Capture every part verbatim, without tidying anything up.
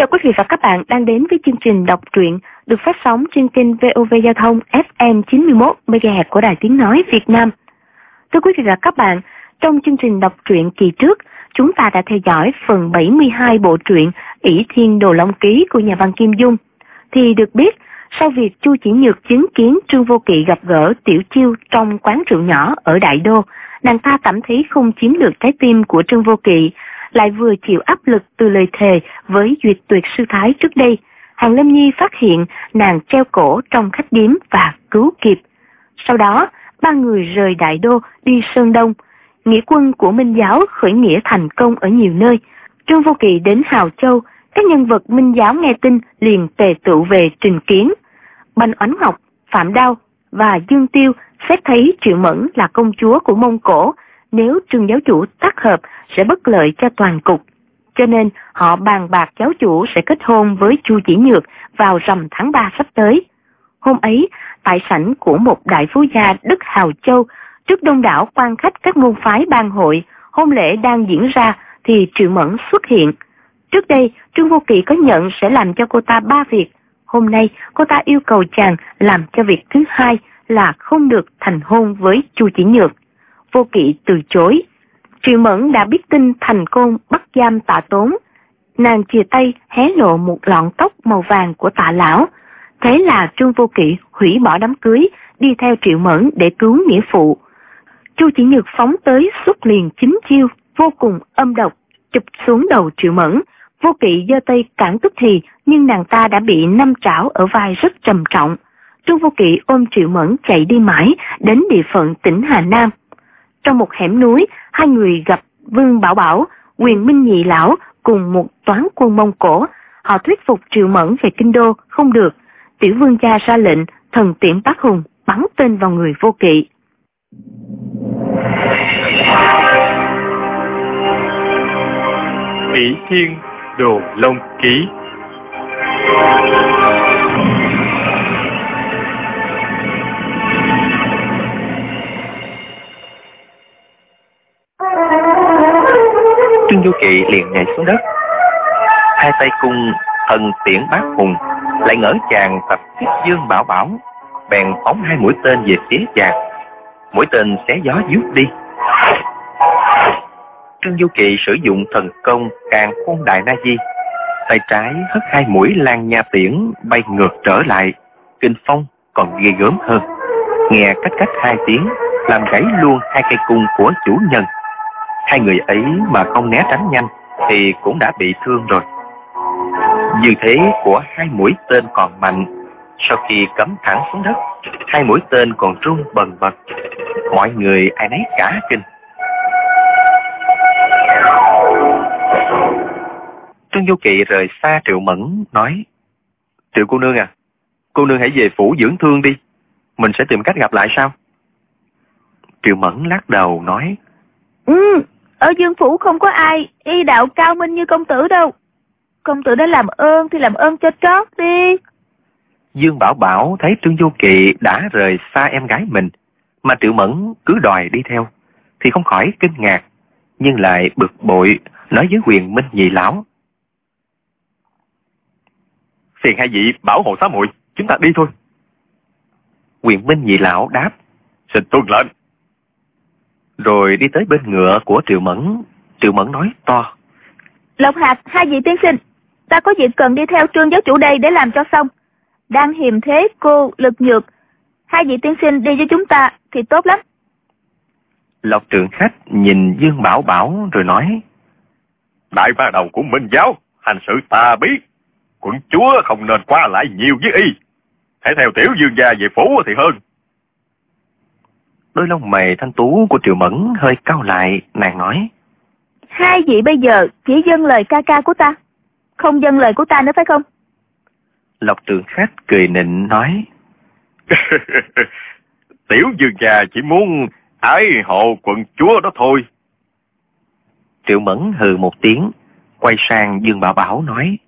Chào quý vị và các bạn đang đến với chương trình đọc truyện được phát sóng trên kênh vê o vê Giao thông ép em chín mươi mốt mê ga héc của Đài Tiếng Nói Việt Nam. Thưa quý vị và các bạn, trong chương trình đọc truyện kỳ trước, chúng ta đã theo dõi phần bảy mươi hai bộ truyện ỷ Thiên Đồ Long Ký của nhà văn Kim Dung. Thì được biết, sau việc Chu Chỉ Nhược chứng kiến Trương Vô Kỵ gặp gỡ Tiểu Chiêu trong quán rượu nhỏ ở Đại Đô, nàng ta cảm thấy không chiếm được trái tim của Trương Vô Kỵ, lại vừa chịu áp lực từ lời thề với duyệt tuyệt sư thái trước đây. Hàn Lâm Nhi phát hiện nàng treo cổ trong khách điếm và cứu kịp. Sau đó, ba người rời Đại Đô đi Sơn Đông. Nghĩa quân của Minh giáo khởi nghĩa thành công ở nhiều nơi. Trương Vô Kỵ đến Hào Châu, các nhân vật Minh giáo nghe tin liền tề tựu về trình kiến. Bành Oánh Ngọc, Phạm Đao và Dương Tiêu xét thấy Triệu Mẫn là công chúa của Mông Cổ, nếu Trương giáo chủ tác hợp sẽ bất lợi cho toàn cục. Cho nên họ bàn bạc giáo chủ sẽ kết hôn với Chu Chỉ Nhược vào rằm tháng ba sắp tới. Hôm ấy, tại sảnh của một đại phú gia đất Hào Châu, trước đông đảo quan khách các môn phái ban hội, hôn lễ đang diễn ra thì Triệu Mẫn xuất hiện. Trước đây, Trương Vô Kỵ có nhận sẽ làm cho cô ta ba việc. Hôm nay, cô ta yêu cầu chàng làm cho việc thứ hai là không được thành hôn với Chu Chỉ Nhược. Vô Kỵ từ chối. Triệu Mẫn đã biết tin thành côn bắt giam Tạ Tốn. Nàng chìa tay hé lộ một lọn tóc màu vàng của Tạ lão. Thế là Trương Vô Kỵ hủy bỏ đám cưới, đi theo Triệu Mẫn để cứu nghĩa phụ. Chu Chỉ Nhược phóng tới xuất liền chính chiêu, vô cùng âm độc, chụp xuống đầu Triệu Mẫn. Vô Kỵ giơ tay cản tức thì, nhưng nàng ta đã bị năm trảo ở vai rất trầm trọng. Trương Vô Kỵ ôm Triệu Mẫn chạy đi mãi đến địa phận tỉnh Hà Nam. Trong một hẻm núi, hai người gặp Vương Bảo Bảo, Quyền Minh Nhị lão cùng một toán quân Mông Cổ. Họ thuyết phục Triệu Mẫn về kinh đô không được. Tiểu vương gia ra lệnh thần tiễn Bác Hùng bắn tên vào người Vô Kỵ. ỷ Thiên Đồ Long Ký. Trương Vô Kỵ liền nhảy xuống đất, hai tay cung thần tiễn Bác Hùng, lại ngỡ chàng tập kích Dương Bảo Bảo, bèn phóng hai mũi tên về phía chàng. Mũi tên xé gió vút đi. Trương Vô Kỵ sử dụng thần công Càn Khôn Đại Na Di, tay trái hất hai mũi Lan Nha tiễn bay ngược trở lại, kinh phong còn ghê gớm hơn. Nghe cách cách hai tiếng, làm gãy luôn hai cây cung của chủ nhân. Hai người ấy mà không né tránh nhanh thì cũng đã bị thương rồi. Dư thế của hai mũi tên còn mạnh. Sau khi cắm thẳng xuống đất, hai mũi tên còn rung bần bật. Mọi người ai nấy cả kinh. Trương Vô Kỵ rời xa Triệu Mẫn nói: Triệu cô nương à, cô nương hãy về phủ dưỡng thương đi, mình sẽ tìm cách gặp lại sau. Triệu Mẫn lắc đầu nói: Ừ, ở Dương phủ không có ai y đạo cao minh như công tử đâu. Công tử đã làm ơn thì làm ơn cho trót đi. Dương Bảo Bảo thấy Trương Vô Kỵ đã rời xa em gái mình, mà Triệu Mẫn cứ đòi đi theo, thì không khỏi kinh ngạc, nhưng lại bực bội nói với Quyền Minh Nhị lão: Phiền hai vị bảo hộ xá muội, chúng ta đi thôi. Quyền Minh Nhị lão đáp: Xin tuân lệnh. Rồi đi tới bên ngựa của Triệu Mẫn. Triệu Mẫn nói to: Lộc Hạc, hai vị tiên sinh, ta có việc cần đi theo Trương giáo chủ đây để làm cho xong. Đang hiềm thế cô Lực Nhược, hai vị tiên sinh đi với chúng ta thì tốt lắm. Lộc Trường Khách nhìn Dương Bảo Bảo rồi nói: Đại ba đầu của Minh giáo, hành sự ta biết, quận chúa không nên qua lại nhiều với y. Hãy theo tiểu dương gia về phủ thì hơn. Đôi lông mày thanh tú của Triệu Mẫn hơi cau lại, nàng nói: Hai vị bây giờ chỉ dâng lời ca ca của ta, không dâng lời của ta nữa phải không? Lộc Trường Khách cười nịnh nói: Tiểu dương gia chỉ muốn ái hộ quận chúa đó thôi. Triệu Mẫn hừ một tiếng, quay sang Dương Bảo Bảo nói: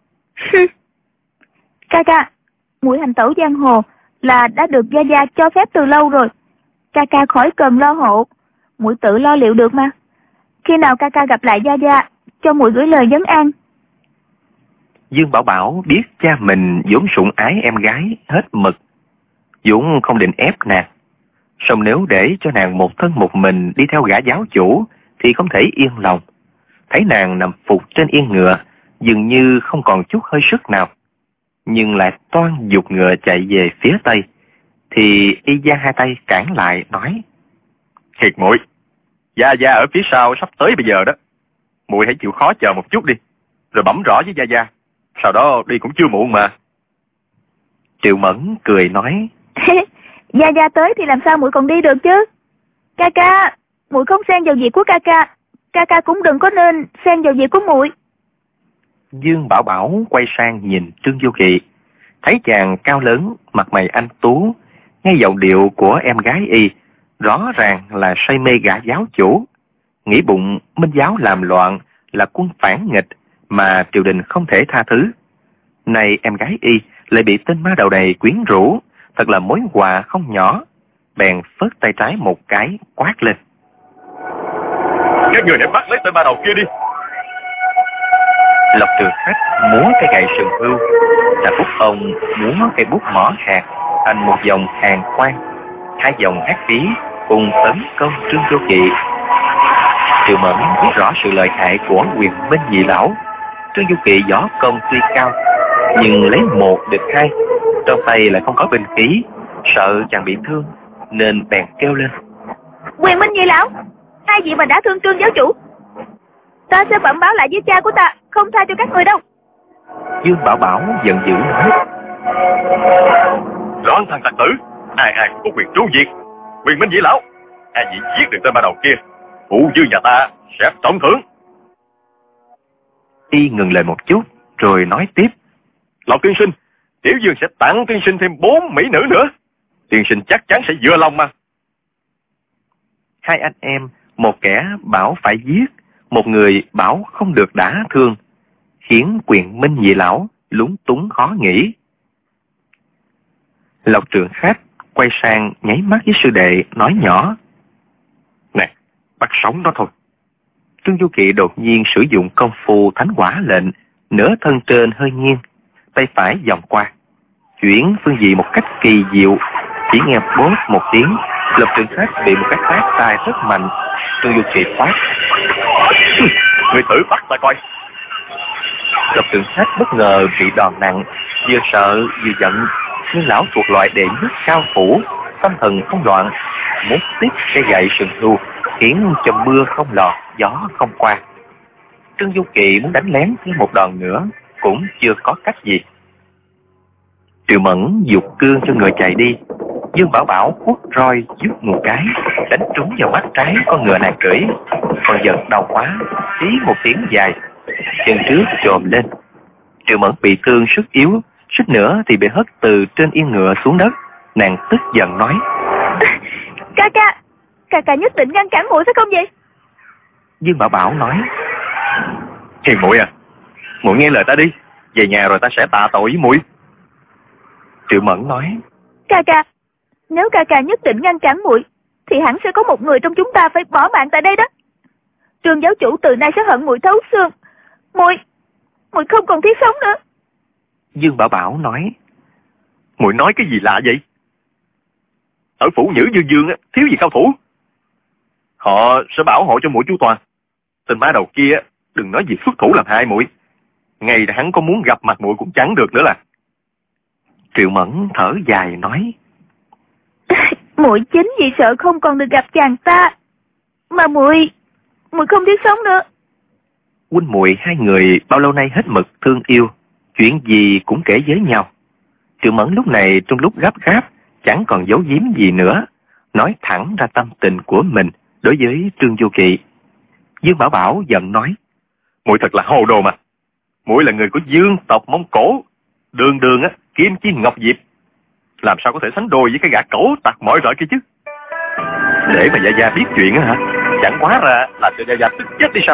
Ca ca, muội hành tẩu giang hồ là đã được gia gia cho phép từ lâu rồi. Ca ca khỏi cần lo hộ, muội tự lo liệu được mà. Khi nào ca ca gặp lại gia gia, cho muội gửi lời vấn an. Dương Bảo Bảo biết cha mình vốn sủng ái em gái hết mực, vốn không định ép nàng. Song nếu để cho nàng một thân một mình đi theo gã giáo chủ thì không thể yên lòng. Thấy nàng nằm phục trên yên ngựa, dường như không còn chút hơi sức nào, nhưng lại toan giục ngựa chạy về phía tây, thì y giang hai tay cản lại nói: Thiệt muội, Gia Gia ở phía sau sắp tới bây giờ đó, muội hãy chịu khó chờ một chút đi, rồi bẩm rõ với Gia Gia, sau đó đi cũng chưa muộn mà. Triệu Mẫn cười nói: Gia Gia tới thì làm sao muội còn đi được chứ? Ca ca, muội không xen vào việc của ca ca, ca ca cũng đừng có nên xen vào việc của muội. Dương Bảo Bảo quay sang nhìn Trương Vô Kỵ, thấy chàng cao lớn, mặt mày anh tú, nghe giọng điệu của em gái y rõ ràng là say mê gã giáo chủ, nghĩ bụng Minh giáo làm loạn là quân phản nghịch mà triều đình không thể tha thứ. Này em gái y lại bị tên ma đầu này quyến rũ, thật là mối họa không nhỏ. Bèn phớt tay trái một cái quát lên: Các người hãy bắt lấy tên ma đầu kia đi. Lộc Trường Khách múa cây gậy sừng hưu, Trà Phúc ông múa cây bút mỏ hạt thành một dòng hàng quang, hai dòng hát phí cùng tấn công Trương Vô Kỵ. Triệu Mẫn biết rõ sự lợi hại của Quyền Minh Nhị lão. Trương Vô Kỵ võ công tuy cao, nhưng lấy một địch hai, trong tay lại không có binh khí, sợ chàng bị thương nên bèn kêu lên: Quyền Minh Nhị lão, hai vị mà đã thương Trương giáo chủ, ta sẽ bẩm báo lại với cha của ta, không tha cho các người đâu. Dương Bảo Bảo giận dữ nói: Loạn thằng tặc tử, ai ai cũng có quyền tru diệt. Quyền Minh Nhị lão, ai chỉ giết được tên ma đầu kia, phụ dương nhà ta sẽ trọng thưởng. Y ngừng lời một chút rồi nói tiếp: Lộc tiên sinh, tiểu dương sẽ tặng tiên sinh thêm bốn mỹ nữ nữa, tiên sinh chắc chắn sẽ vừa lòng mà. Hai anh em, một kẻ bảo phải giết, một người bảo không được đả thương, khiến Quyền Minh Nhị lão lúng túng khó nghĩ. Lộc Trường Khách quay sang nháy mắt với sư đệ nói nhỏ: Nè, bắt sống nó thôi. Trương Du Kỵ đột nhiên sử dụng công phu thánh hỏa lệnh, nửa thân trên hơi nghiêng, tay phải vòng qua, chuyển phương vị một cách kỳ diệu. Chỉ nghe bốp một tiếng, Lộc Trường Khách bị một cái tát tay rất mạnh. Trương Du Kỵ quát: Người thử bắt ta coi. Lộc Trường Khách bất ngờ bị đòn nặng, vừa sợ vừa giận, nhưng lão thuộc loại đệ nhất cao thủ, tâm thần không loạn, muốn tiếp cây gậy sừng hưu, khiến cho mưa không lọt, gió không qua. Trương Du Kỵ muốn đánh lén thêm một đòn nữa, cũng chưa có cách gì. Triệu Mẫn giục cương cho người chạy đi. Dương Bảo Bảo quất roi giúp một cái, đánh trúng vào mắt trái con ngựa nàng cưỡi, còn giật đau quá, tí một tiếng dài, chân trước chồm lên. Triệu Mẫn bị thương sức yếu, suýt nữa thì bị hất từ trên yên ngựa xuống đất. Nàng tức giận nói: Ca ca, ca ca nhất định ngăn cản muội phải không vậy? Dương Bảo Bảo nói: Hiền muội à, muội nghe lời ta đi, về nhà rồi ta sẽ tạ tội với muội. Triệu Mẫn nói: Ca ca, nếu ca ca nhất định ngăn cản muội, thì hẳn sẽ có một người trong chúng ta phải bỏ mạng tại đây đó. Trương giáo chủ từ nay sẽ hận muội thấu xương, muội, muội không còn thiết sống nữa. Dương Bảo Bảo nói: Muội nói cái gì lạ vậy? Ở phủ Nhữ Dương Dương á, thiếu gì cao thủ, họ sẽ bảo hộ cho muội chu toàn. Tên má đầu kia đừng nói gì xuất thủ làm hại muội, ngày hắn có muốn gặp mặt muội cũng chẳng được nữa là. Triệu Mẫn thở dài nói: Muội chính vì sợ không còn được gặp chàng ta mà muội muội không thiết sống nữa. Huynh muội hai người bao lâu nay hết mực thương yêu, chuyện gì cũng kể với nhau. Triệu Mẫn lúc này trong lúc gấp gáp, chẳng còn giấu giếm gì nữa, nói thẳng ra tâm tình của mình đối với Trương Du Kỵ. Dương Bảo Bảo giận nói: Muội thật là hồ đồ mà. Muội là người của Dương tộc Mông Cổ, đường đường á kim chi ngọc diệp, làm sao có thể sánh đôi với cái gã cẩu tặc mọi rọi kia chứ? Để mà Gia Gia biết chuyện á hả? Chẳng quá ra là cho Gia Gia tức chết đi sao?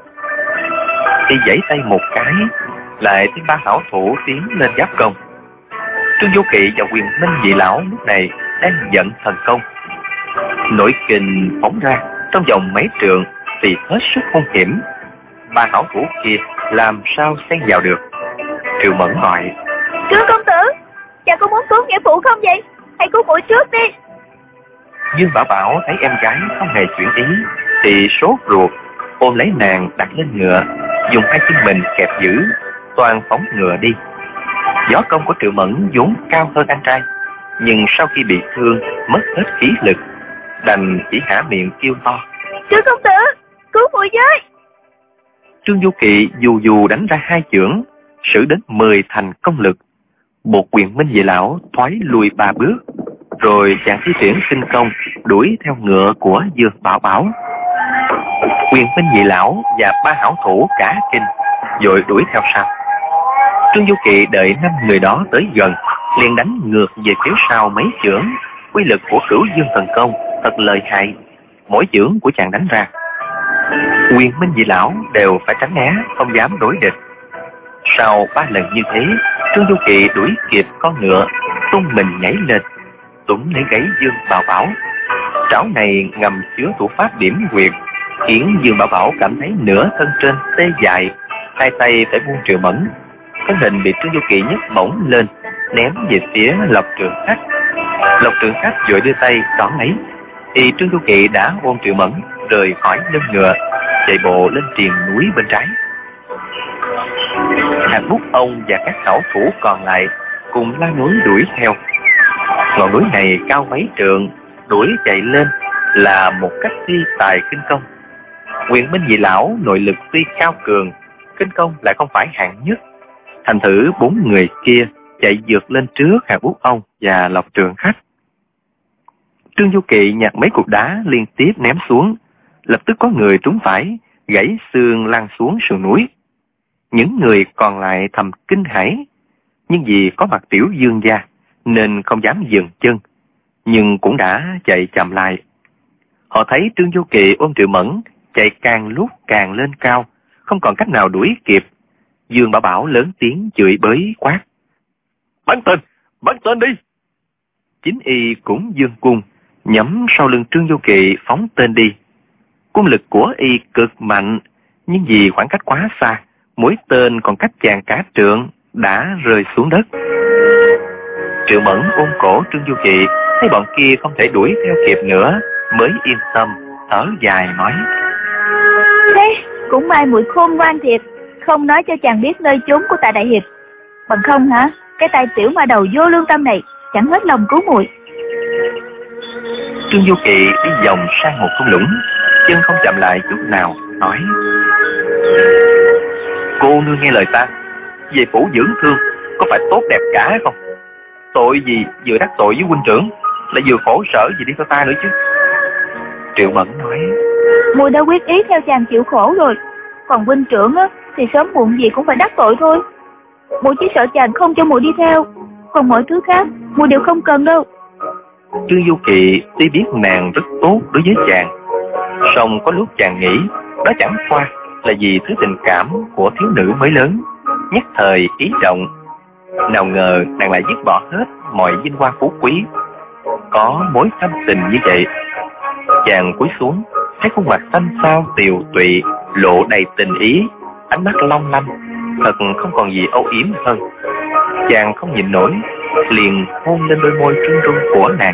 Y giãy tay một cái, lại tiếng ba hảo thủ tiến lên giáp công. Trương Du Kỵ và Quyền Minh Nhị lão lúc này đang giận thần công, nội kình phóng ra trong vòng mấy trượng thì hết sức hung hiểm. Ba hảo thủ kia làm sao xen vào được? Triệu Mẫn gọi: Trương công tử, chàng có muốn cứu nghĩa phụ không vậy? Hãy cứu muội trước đi. Dương Bảo Bảo thấy em gái không hề chuyển ý thì sốt ruột, ôm lấy nàng đặt lên ngựa, dùng hai chân mình kẹp giữ, toan phóng ngựa đi. Võ công của Triệu Mẫn vốn cao hơn anh trai, nhưng sau khi bị thương mất hết khí lực, đành chỉ há miệng kêu to: Trương công tử, cứu muội với. Trương Du Kỵ dù dù đánh ra hai chưởng, sử đến mười thành công lực, buộc Quyền Minh Dị Lão thoái lùi ba bước, rồi chàng thi triển khinh công đuổi theo ngựa của Dương Bảo Bảo. Quyền Minh Dị Lão và ba hảo thủ cả kinh rồi đuổi theo sau. Trương Du Kỵ đợi năm người đó tới gần, liền đánh ngược về phía sau mấy chưởng. Quy lực của Cửu Dương thần công thật lợi hại, mỗi chưởng của chàng đánh ra, Quyền Minh Dị Lão đều phải tránh né, không dám đối địch. Sau ba lần như thế, Trương Du Kỵ đuổi kịp con ngựa, tung mình nhảy lên, túm lấy gáy Dương Bảo Bảo. Trảo này ngầm chứa thủ pháp điểm huyệt, khiến Dương Bảo Bảo cảm thấy nửa thân trên tê dại, hai tay phải buông Triệu Mẫn. Thân hình bị Trương Du Kỵ nhấc bổng lên, ném về phía Lộc Trường Khách. Lộc Trường Khách vội đưa tay đón lấy, thì Trương Du Kỵ đã ôm Triệu Mẫn rời khỏi lưng ngựa, chạy bộ lên triền núi bên trái. Hàn Bút Ông và các hảo thủ còn lại cùng la núi đuổi theo. Ngọn núi này cao mấy trượng, đuổi chạy lên là một cách thi tài kinh công. Quyền Minh Dị Lão nội lực tuy cao cường, kinh công lại không phải hạng nhất. Thành thử bốn người kia chạy vượt lên trước Hàn Bút Ông và Lộc Trường Khách. Trương Du Kỵ nhặt mấy cục đá liên tiếp ném xuống, lập tức có người trúng phải, gãy xương lăn xuống sườn núi. Những người còn lại thầm kinh hãi, nhưng vì có mặt Tiểu Dương gia nên không dám dừng chân, nhưng cũng đã chạy chậm lại. Họ thấy Trương Du Kỵ ôm Triệu Mẫn chạy càng lúc càng lên cao, không còn cách nào đuổi kịp. Dương Bảo Bảo lớn tiếng chửi bới quát: Bắn tên, bắn tên đi! Chính y cũng dương cung, nhắm sau lưng Trương Du Kỵ phóng tên đi. Quân lực của y cực mạnh, nhưng vì khoảng cách quá xa, mũi tên còn cách chàng cả trượng đã rơi xuống đất. Triệu Mẫn ôm cổ Trương Du Kỵ, thấy bọn kia không thể đuổi theo kịp nữa, mới yên tâm thở dài nói: Thế cũng may muội khôn ngoan thiệt, không nói cho chàng biết nơi chốn của Tạ đại hiệp. Bằng không hả, cái tay tiểu ma đầu vô lương tâm này chẳng hết lòng cứu muội. Trương Du Kỵ đi vòng sang một thung lũng, chân không chậm lại chút nào, nói: Cô nương nghe lời ta, về phủ dưỡng thương có phải tốt đẹp cả hay không? Tội gì vừa đắc tội với huynh trưởng, lại vừa khổ sở gì đi theo ta nữa chứ? Triệu Mẫn nói: Muội đã quyết ý theo chàng chịu khổ rồi, còn huynh trưởng á thì sớm muộn gì cũng phải đắc tội thôi. Muội chỉ sợ chàng không cho muội đi theo, còn mọi thứ khác muội đều không cần đâu. Trương Du Kỵ tuy biết nàng rất tốt đối với chàng, song có lúc chàng nghĩ đó chẳng qua là vì thứ tình cảm của thiếu nữ mới lớn, nhất thời ý động. Nào ngờ nàng lại dứt bỏ hết mọi vinh hoa phú quý, có mối thâm tình như vậy. Chàng cúi xuống, thấy khuôn mặt xanh xao tiều tụy, lộ đầy tình ý, ánh mắt long lanh, thật không còn gì âu yếm hơn. Chàng không nhịn nổi, liền hôn lên đôi môi trung trung của nàng.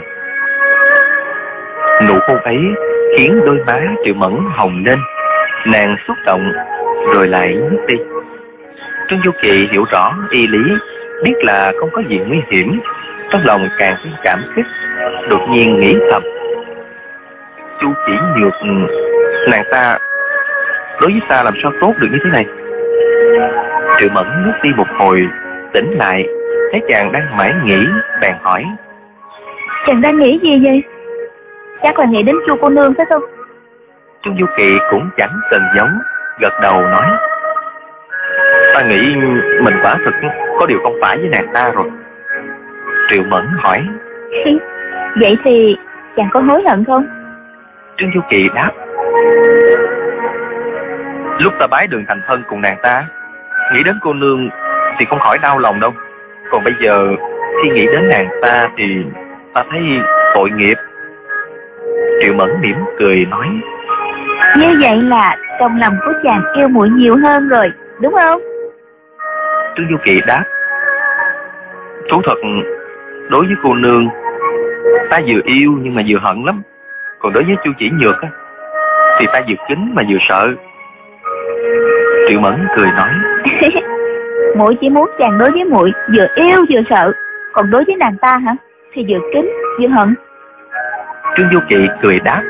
Nụ hôn ấy khiến đôi má Triệu Mẫn hồng lên, nàng xúc động rồi lại nhếch đi. Trương Du Kỵ hiểu rõ y lý, biết là không có gì nguy hiểm, trong lòng càng thêm cảm kích, đột nhiên nghĩ thầm: Chu chỉ nhược nàng ta đối với ta làm sao tốt được như thế này. Triệu Mẫn nuốt đi một hồi, tỉnh lại, thấy chàng đang mải nghĩ, bèn hỏi: Chàng đang nghĩ gì vậy? Chắc là nghĩ đến Chu cô nương phải không? Trương Du Kỵ cũng chẳng cần giấu, gật đầu nói: Ta nghĩ mình quả thực có điều không phải với nàng ta rồi. Triệu Mẫn hỏi: Vậy thì chàng có hối hận không? Trương Du Kỵ đáp: Lúc ta bái đường thành thân cùng nàng ta, nghĩ đến cô nương thì không khỏi đau lòng đâu. Còn bây giờ khi nghĩ đến nàng ta thì ta thấy tội nghiệp. Triệu Mẫn mỉm cười nói: Như vậy là trong lòng của chàng yêu muội nhiều hơn rồi, đúng không? Trương Du Kỳ đáp: Thú thật, đối với cô nương, ta vừa yêu nhưng mà vừa hận lắm. Còn đối với Chu Chỉ Nhược á, thì ta vừa kính mà vừa sợ. Triệu Mẫn cười nói: Muội chỉ muốn chàng đối với muội vừa yêu vừa sợ, còn đối với nàng ta hả, thì vừa kính vừa hận. Trương Du Kỳ cười đáp: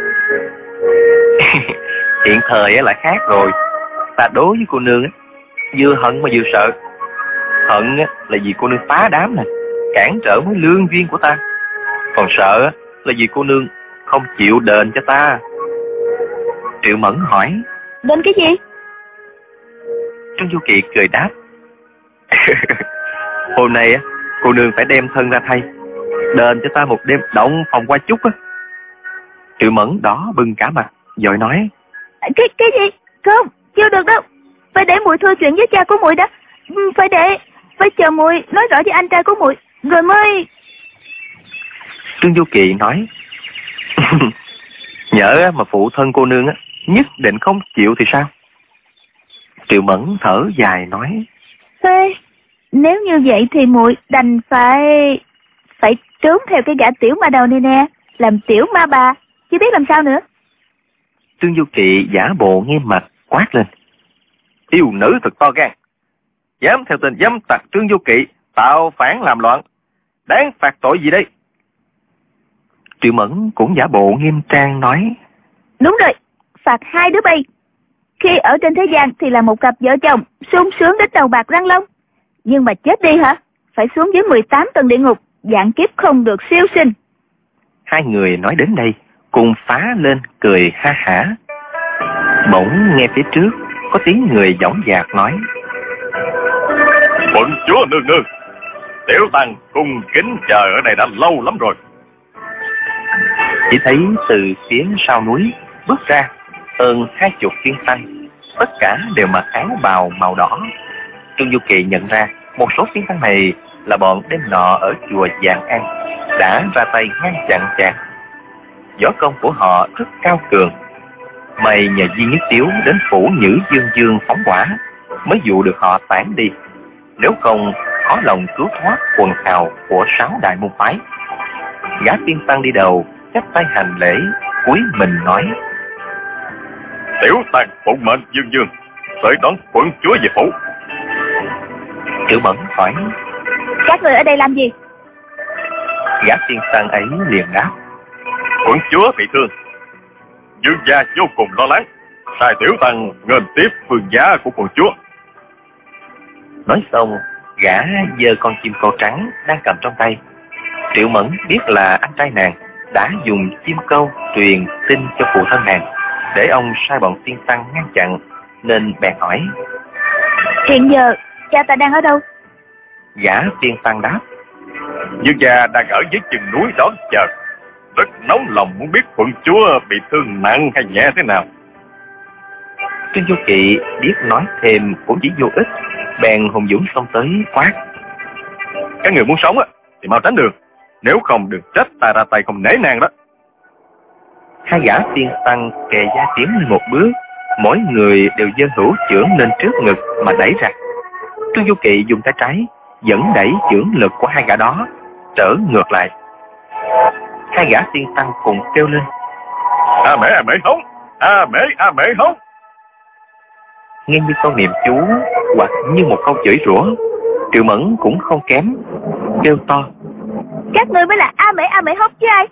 Hiện thời là khác rồi. Ta đối với cô nương á, vừa hận mà vừa sợ. Hận là vì cô nương phá đám nè, cản trở mối lương duyên của ta. Còn sợ là vì cô nương không chịu đền cho ta. Triệu Mẫn hỏi: Đền cái gì? Trương Du Kỳ cười đáp: Hôm nay cô nương phải đem thân ra thay, đền cho ta một đêm động phòng qua chúc á. Triệu Mẫn đỏ bừng cả mặt, vội nói: Cái cái gì? Không, chưa được đâu. Phải để muội thưa chuyện với cha của muội đã. Phải để, phải chờ muội nói rõ với anh trai của muội rồi mới. Trương Du Kỳ nói: Nhỡ mà phụ thân cô nương á nhất định không chịu thì sao? Triệu Mẫn thở dài nói: Thế nếu như vậy thì muội đành phải phải trốn theo cái gã tiểu ma đầu này nè, làm tiểu ma bà, chứ biết làm sao nữa. Trương Du Kỳ giả bộ nghiêm mặt quát lên: Yêu nữ thật to gan, dám theo tên dám tặc Trương Du Kỳ tạo phản làm loạn, đáng phạt tội gì đây? Triệu Mẫn cũng giả bộ nghiêm trang nói: Đúng rồi, phạt hai đứa bay. Khi ở trên thế gian thì là một cặp vợ chồng sung sướng đến đầu bạc răng long, nhưng mà chết đi hả, phải xuống dưới mười tám tầng địa ngục, vạn kiếp không được siêu sinh. Hai người nói đến đây cùng phá lên cười ha hả. Bỗng nghe phía trước có tiếng người dõng dạc nói: Quận chúa nương nương, tiểu tăng cung kính chờ ở đây đã lâu lắm rồi. Chỉ thấy từ phía sau núi bước ra hơn hai chục tiên tăng, tất cả đều mặc áo bào màu đỏ. Trương Du Kỳ nhận ra một số tiên tăng này là bọn đêm nọ ở chùa Vạn An đã ra tay ngăn chặn chàng. Võ công của họ rất cao cường, may nhờ Duy Nhất Tiếu đến phủ Nhữ Dương Dương phóng hỏa mới dụ được họ tản đi. Nếu không khó lòng cứu thoát quần hào của sáu đại môn phái. Gã tiên tăng đi đầu chắp tay hành lễ, cúi mình nói: Tiểu tăng phụng mệnh Dương Dương tới đón quận chúa về phủ. Triệu Mẫn hỏi: Các người ở đây làm gì? Gã tiên tăng ấy liền đáp: Quận chúa bị thương, Dương gia vô cùng lo lắng, sai tiểu tăng nghênh tiếp phương giá của quận chúa. Nói xong, gã giơ con chim câu trắng đang cầm trong tay. Triệu Mẫn biết là anh trai nàng đã dùng chim câu truyền tin cho phụ thân nàng, để ông sai bọn tiên tăng ngăn chặn, nên bèn hỏi: Hiện giờ cha ta đang ở đâu? Gã tiên tăng đáp: Dương gia đang ở dưới chừng núi đón chờ, rất nóng lòng muốn biết quận chúa bị thương nặng hay nhẹ thế nào. Trương Du Kỳ biết nói thêm cũng chỉ vô ích, bèn hùng dũng xông tới quát: Các người muốn sống á thì mau tránh đường, nếu không đừng trách ta ra tay không nể nàng đó. Hai gã tiên tăng kề vai tiến lên một bước, mỗi người đều giơ hữu chưởng lên trước ngực mà đẩy ra. Trương Du Kỳ dùng tay trái dẫn đẩy chưởng lực của hai gã đó trở ngược lại. Hai gã tiên tăng cùng kêu lên: A mễ a mễ hống, a mễ a mễ hống. Nghe như câu niệm chú hoặc như một câu chửi rủa. Triệu Mẫn cũng không kém, kêu to: Các người mới là a mễ a mễ hống chứ ai?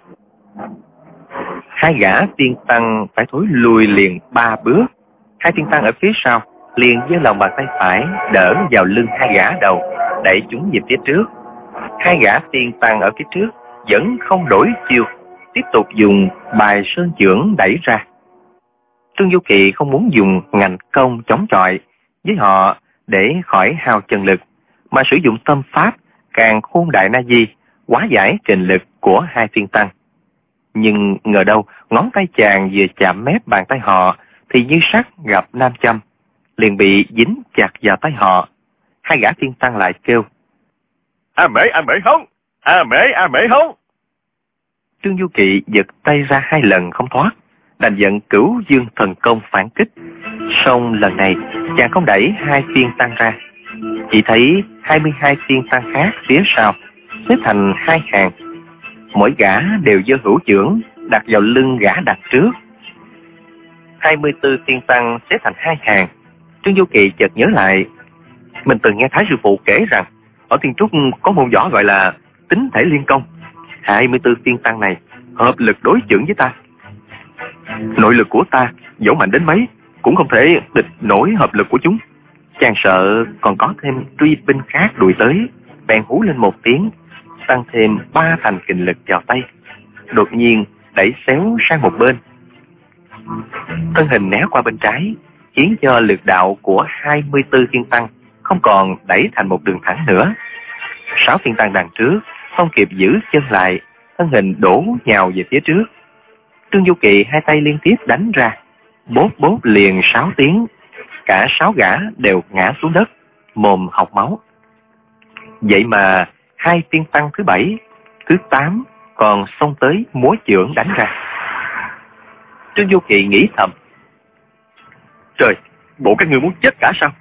Hai gã tiên tăng phải thối lùi liền ba bước. Hai tiên tăng ở phía sau liền giơ lòng bàn tay phải đỡ vào lưng hai gã đầu, đẩy chúng về phía trước. Hai gã tiên tăng ở phía trước vẫn không đổi chiêu, tiếp tục dùng bài sơn chưởng đẩy ra. Trương Du Kỳ không muốn dùng ngành công chống chọi với họ để khỏi hao chân lực, mà sử dụng tâm pháp Càn Khôn Đại Na Di hóa giải kình lực của hai tiên tăng. Nhưng ngờ đâu ngón tay chàng vừa chạm mép bàn tay họ thì như sắt gặp nam châm, liền bị dính chặt vào tay họ. Hai gã tiên tăng lại kêu: A mễ a mễ hống, a mễ a mễ hống. Trương Du Kỳ giật tay ra hai lần không thoát, đành giận Cửu Dương Thần Công phản kích. Song lần này chàng không đẩy hai tiên tăng ra. Chỉ thấy hai mươi hai tiên tăng khác phía sau xếp thành hai hàng, mỗi gã đều giơ hữu chưởng đặt vào lưng gã đặt trước. Hai mươi tư tiên tăng xếp thành hai hàng. Trương Vô Kỵ chợt nhớ lại, mình từng nghe Thái sư phụ kể rằng ở Thiên Trúc có môn võ gọi là tính thể liên công. Hai mươi tư tiên tăng này hợp lực đối chưởng với ta. Nội lực của ta dẫu mạnh đến mấy cũng không thể địch nổi hợp lực của chúng. Chàng sợ còn có thêm truy binh khác đuổi tới, bèn hú lên một tiếng, tăng thêm ba thành kình lực vào tay, đột nhiên đẩy xéo sang một bên. Thân hình né qua bên trái, khiến cho lực đạo của hai mươi tư tiên tăng không còn đẩy thành một đường thẳng nữa. Sáu tiên tăng đằng trước không kịp giữ chân lại, thân hình đổ nhào về phía trước. Trương Vô Kỵ hai tay liên tiếp đánh ra, bốp bốp liền sáu tiếng, cả sáu gã đều ngã xuống đất, mồm hộc máu. Vậy mà hai tiên tăng thứ bảy, thứ tám còn xông tới múa chưởng đánh ra. Trương Vô Kỵ nghĩ thầm, trời, bộ các ngươi muốn chết cả sao?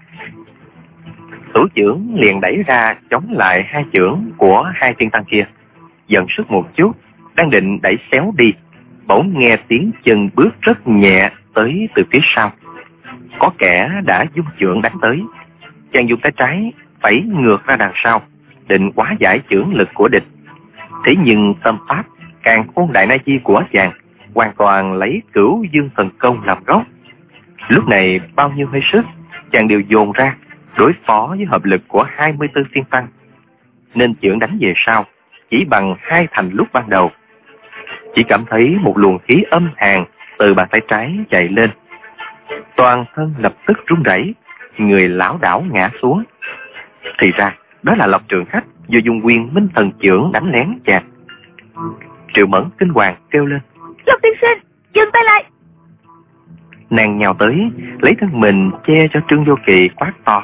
Thủ chưởng liền đẩy ra chống lại hai chưởng của hai tiên tăng kia, dần sức một chút, đang định đẩy xéo đi, bỗng nghe tiếng chân bước rất nhẹ tới từ phía sau. Có kẻ đã dung chưởng đánh tới. Chàng dùng tay trái phẩy ngược ra đằng sau, định hóa giải chưởng lực của địch. Thế nhưng tâm pháp Càn Khôn Đại Na Di của chàng hoàn toàn lấy Cửu Dương Thần Công làm gốc. Lúc này bao nhiêu hơi sức chàng đều dồn ra đối phó với hợp lực của hai mươi tư tiên tăng, nên chưởng đánh về sau chỉ bằng hai thành lúc ban đầu. Chỉ cảm thấy một luồng khí âm hàn từ bàn tay trái chạy lên, toàn thân lập tức run rẩy, người lảo đảo ngã xuống. Thì ra đó là Lộc Trường Khách vừa dùng Quyền Minh Thần chưởng đánh lén chàng. Triệu Mẫn kinh hoàng kêu lên, Lộc tiên sinh, dừng tay lại. Nàng nhào tới, lấy thân mình che cho Trương Vô Kỵ, quát to,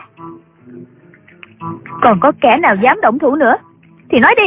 còn có kẻ nào dám động thủ nữa thì nói đi.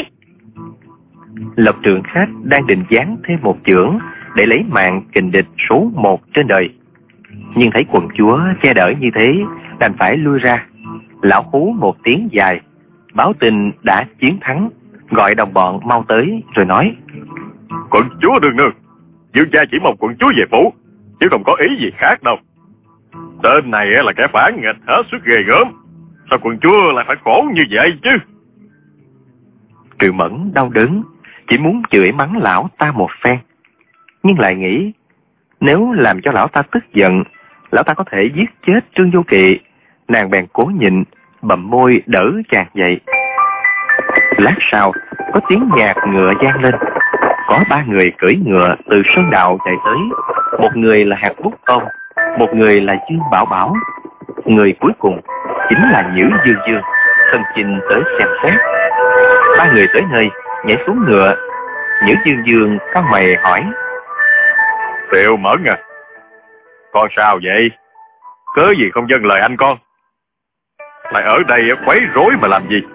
Lộc Trường Khách đang định giáng thêm một chưởng để lấy mạng kình địch số một trên đời, nhưng thấy quận chúa che đỡ như thế, đành phải lui ra. Lão hú một tiếng dài, báo tin đã chiến thắng, gọi đồng bọn mau tới rồi nói, quận chúa đương nương, dương gia chỉ mong quận chúa về phủ, chứ không có ý gì khác đâu. Tên này là kẻ phản nghịch hết sức ghê gớm, sao quận chúa lại phải khổ như vậy chứ? Triệu Mẫn đau đớn, chỉ muốn chửi mắng lão ta một phen, nhưng lại nghĩ nếu làm cho lão ta tức giận, lão ta có thể giết chết Trương Vô Kỵ. Nàng bèn cố nhịn, bậm môi đỡ chàng dậy. Lát sau có tiếng nhạc ngựa vang lên, có ba người cưỡi ngựa từ sơn đạo chạy tới. Một người là Hạt Bút Công, một người là Dương Bảo Bảo, người cuối cùng chính là Nhữ Dương Dương, thân chinh tới xem xét. Ba người tới nơi nhảy xuống ngựa. Nhữ Dương Dương cau mày hỏi, Triệu Mẫn à, con sao vậy? Cớ gì không vâng lời anh con, lại ở đây quấy rối mà làm gì?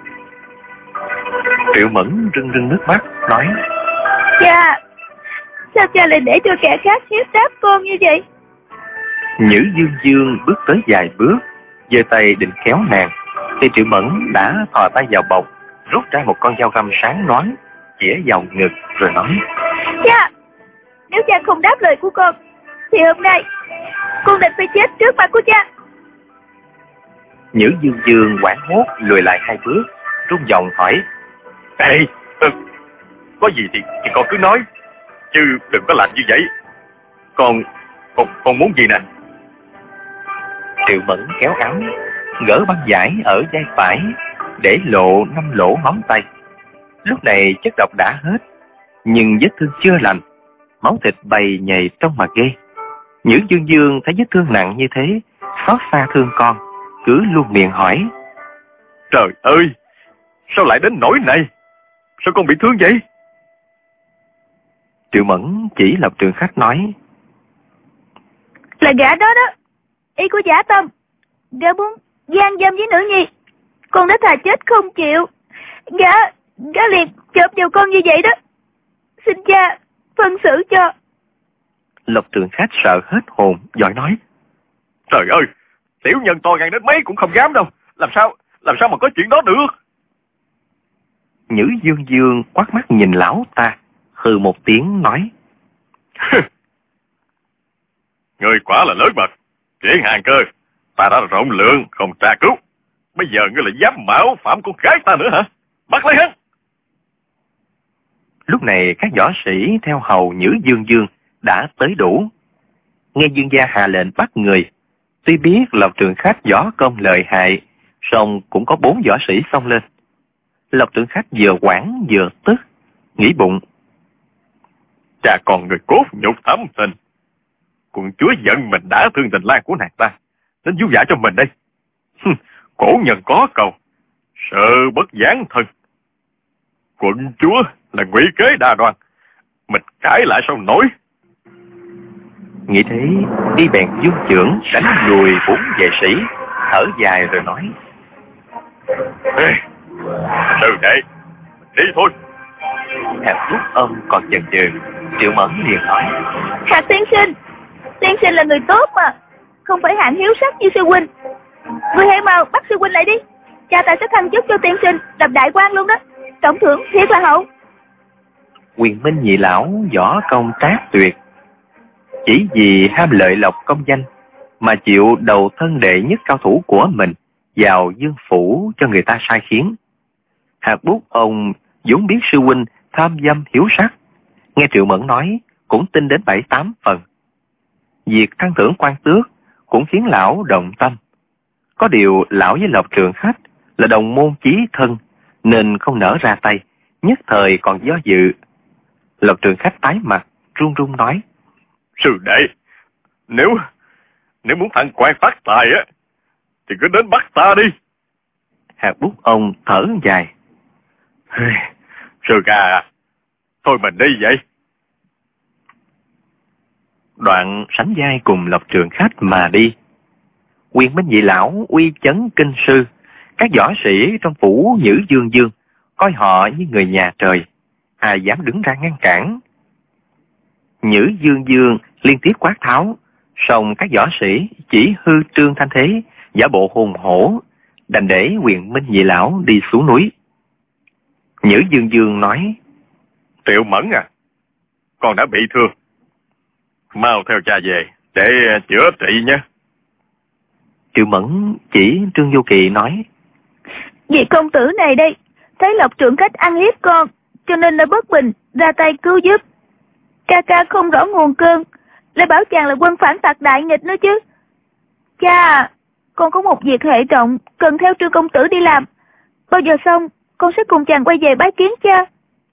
Triệu Mẫn rưng rưng nước mắt nói, Cha, sao cha lại để cho kẻ khác hiếp đáp con như vậy? Nhữ Dương Dương bước tới vài bước, giơ tay định kéo nàng, thì Triệu Mẫn đã thò tay vào bọc, rút ra một con dao găm sáng loáng, chĩa vào ngực rồi nói, Cha, nếu cha không đáp lời của con thì hôm nay con định phải chết trước mặt của cha. Nhữ Dương Dương hoảng hốt lùi lại hai bước, run giọng hỏi, Ê, ừ, có gì thì, thì con cứ nói, chứ đừng có làm như vậy. Con, con, con muốn gì nè? Triệu Mẫn kéo áo, gỡ băng vải ở vai phải, để lộ năm lỗ móng tay. Lúc này chất độc đã hết, nhưng vết thương chưa lành, máu thịt bầy nhầy trong mà ghê. Nhữ Dương Dương thấy vết thương nặng như thế, xót xa thương con, cứ luôn miệng hỏi, Trời ơi, sao lại đến nỗi này? Sao con bị thương vậy? Triệu Mẫn chỉ Lộc Trường Khách nói, Là gã đó đó, ý của Giả Tâm, gã muốn gian dâm với nữ nhi, con đã thà chết không chịu. Gã, gã liền chộp vào con như vậy đó. Xin cha phân xử cho. Lộc Trường Khách sợ hết hồn, giỏi nói, Trời ơi, tiểu nhân to gan đến mấy cũng không dám đâu. Làm sao, làm sao mà có chuyện đó được? Nhữ Dương Dương quát mắt nhìn lão ta, hừ một tiếng nói. Ngươi quả là lớn mật, Triển Hàng Cơ, ta đã rộng lượng không tra cứu, bây giờ ngươi lại dám mạo phạm con gái ta nữa hả? Bắt lấy hắn! Lúc này các võ sĩ theo hầu Nhữ Dương Dương đã tới đủ. Nghe Dương gia hạ lệnh bắt người, tuy biết Lộc Trường Khách võ công lợi hại, song cũng có bốn võ sĩ xông lên. Lộc Trường Khách vừa hoảng vừa tức, nghĩ bụng. Cha còn người cốt nhục thâm tình, quận chúa giận mình đã thương tình lang của nàng ta, nên du dạ cho mình đây. Cổ nhân có câu, sợ bất gián thân. Quận chúa là ngụy kế đa đoan, mình cãi lại sao nổi. Nghĩ thế, y bèn dung chưởng đánh lùi bốn vệ sĩ, thở dài rồi nói. Ê, sư đệ, đi thôi. Hạt Quốc Âm còn chần chừ, Triệu Mẫn liền hỏi. Hạt tiên sinh, tiên sinh là người tốt mà, không phải hạng hiếu sắc như sư huynh. Người hãy mau bắt sư huynh lại đi, cha ta sẽ thăng chức cho tiên sinh, lập đại quan luôn đó, trọng thưởng thiệt là hậu. Quyền Minh nhị lão võ công trác tuyệt, chỉ vì ham lợi lộc công danh mà chịu đầu thân đệ nhất cao thủ của mình vào dương phủ cho người ta sai khiến. Hạt Bút ông vốn biết sư huynh tham dâm hiếu sắc, nghe Triệu Mẫn nói cũng tin đến bảy tám phần. Việc thăng thưởng quan tước cũng khiến lão động tâm. Có điều lão với Lộc Trường Khách là đồng môn chí thân nên không nỡ ra tay, nhất thời còn do dự. Lộc Trường Khách tái mặt, run run nói. Sư đệ, nếu nếu muốn thăng quan phát tài á, thì cứ đến bắt ta đi. Hạt Bút ông thở dài. Sư ca, thôi mình đi vậy. Đoạn sánh vai cùng Lộc Trường Khách mà đi. Quyền Minh nhị lão uy chấn kinh sư, các võ sĩ trong phủ Nhữ Dương Dương coi họ như người nhà trời, ai dám đứng ra ngăn cản. Nhữ Dương Dương liên tiếp quát tháo, song các võ sĩ chỉ hư trương thanh thế, giả bộ hùng hổ, đành để Quyền Minh nhị lão đi xuống núi. Nhữ Dương Dương nói. Triệu Mẫn à, con đã bị thương, mau theo cha về để chữa trị nhé. Triệu Mẫn chỉ Trương Vô Kỵ nói. Vị công tử này đây, thấy Lộc Trưởng Khách ăn hiếp con, cho nên đã bất bình ra tay cứu giúp. Ca ca không rõ nguồn cơn, lại bảo chàng là quân phản tặc đại nghịch nữa chứ. Cha, con có một việc hệ trọng cần theo Trương công tử đi làm. Bao giờ xong, con sẽ cùng chàng quay về bái kiến cha.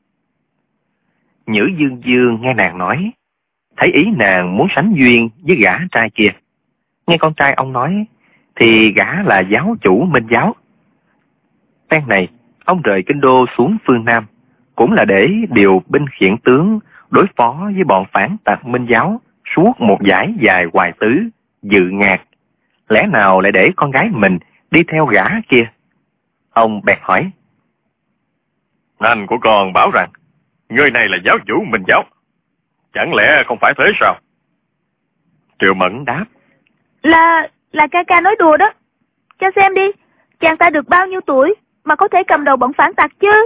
Nhữ Dương Dương nghe nàng nói, thấy ý nàng muốn sánh duyên với gã trai kia. Nghe con trai ông nói, thì gã là giáo chủ Minh giáo. Phen này, ông rời kinh đô xuống phương Nam, cũng là để điều binh khiển tướng đối phó với bọn phản tặc Minh giáo suốt một dải dài hoài tứ, dự ngạt. Lẽ nào lại để con gái mình đi theo gã kia? Ông bèn hỏi. Anh của con bảo rằng, người này là giáo chủ Minh giáo, chẳng lẽ không phải thế sao? Triệu Mẫn đáp. Là, là ca ca nói đùa đó. Cho xem đi, chàng ta được bao nhiêu tuổi mà có thể cầm đầu bọn phản tặc chứ?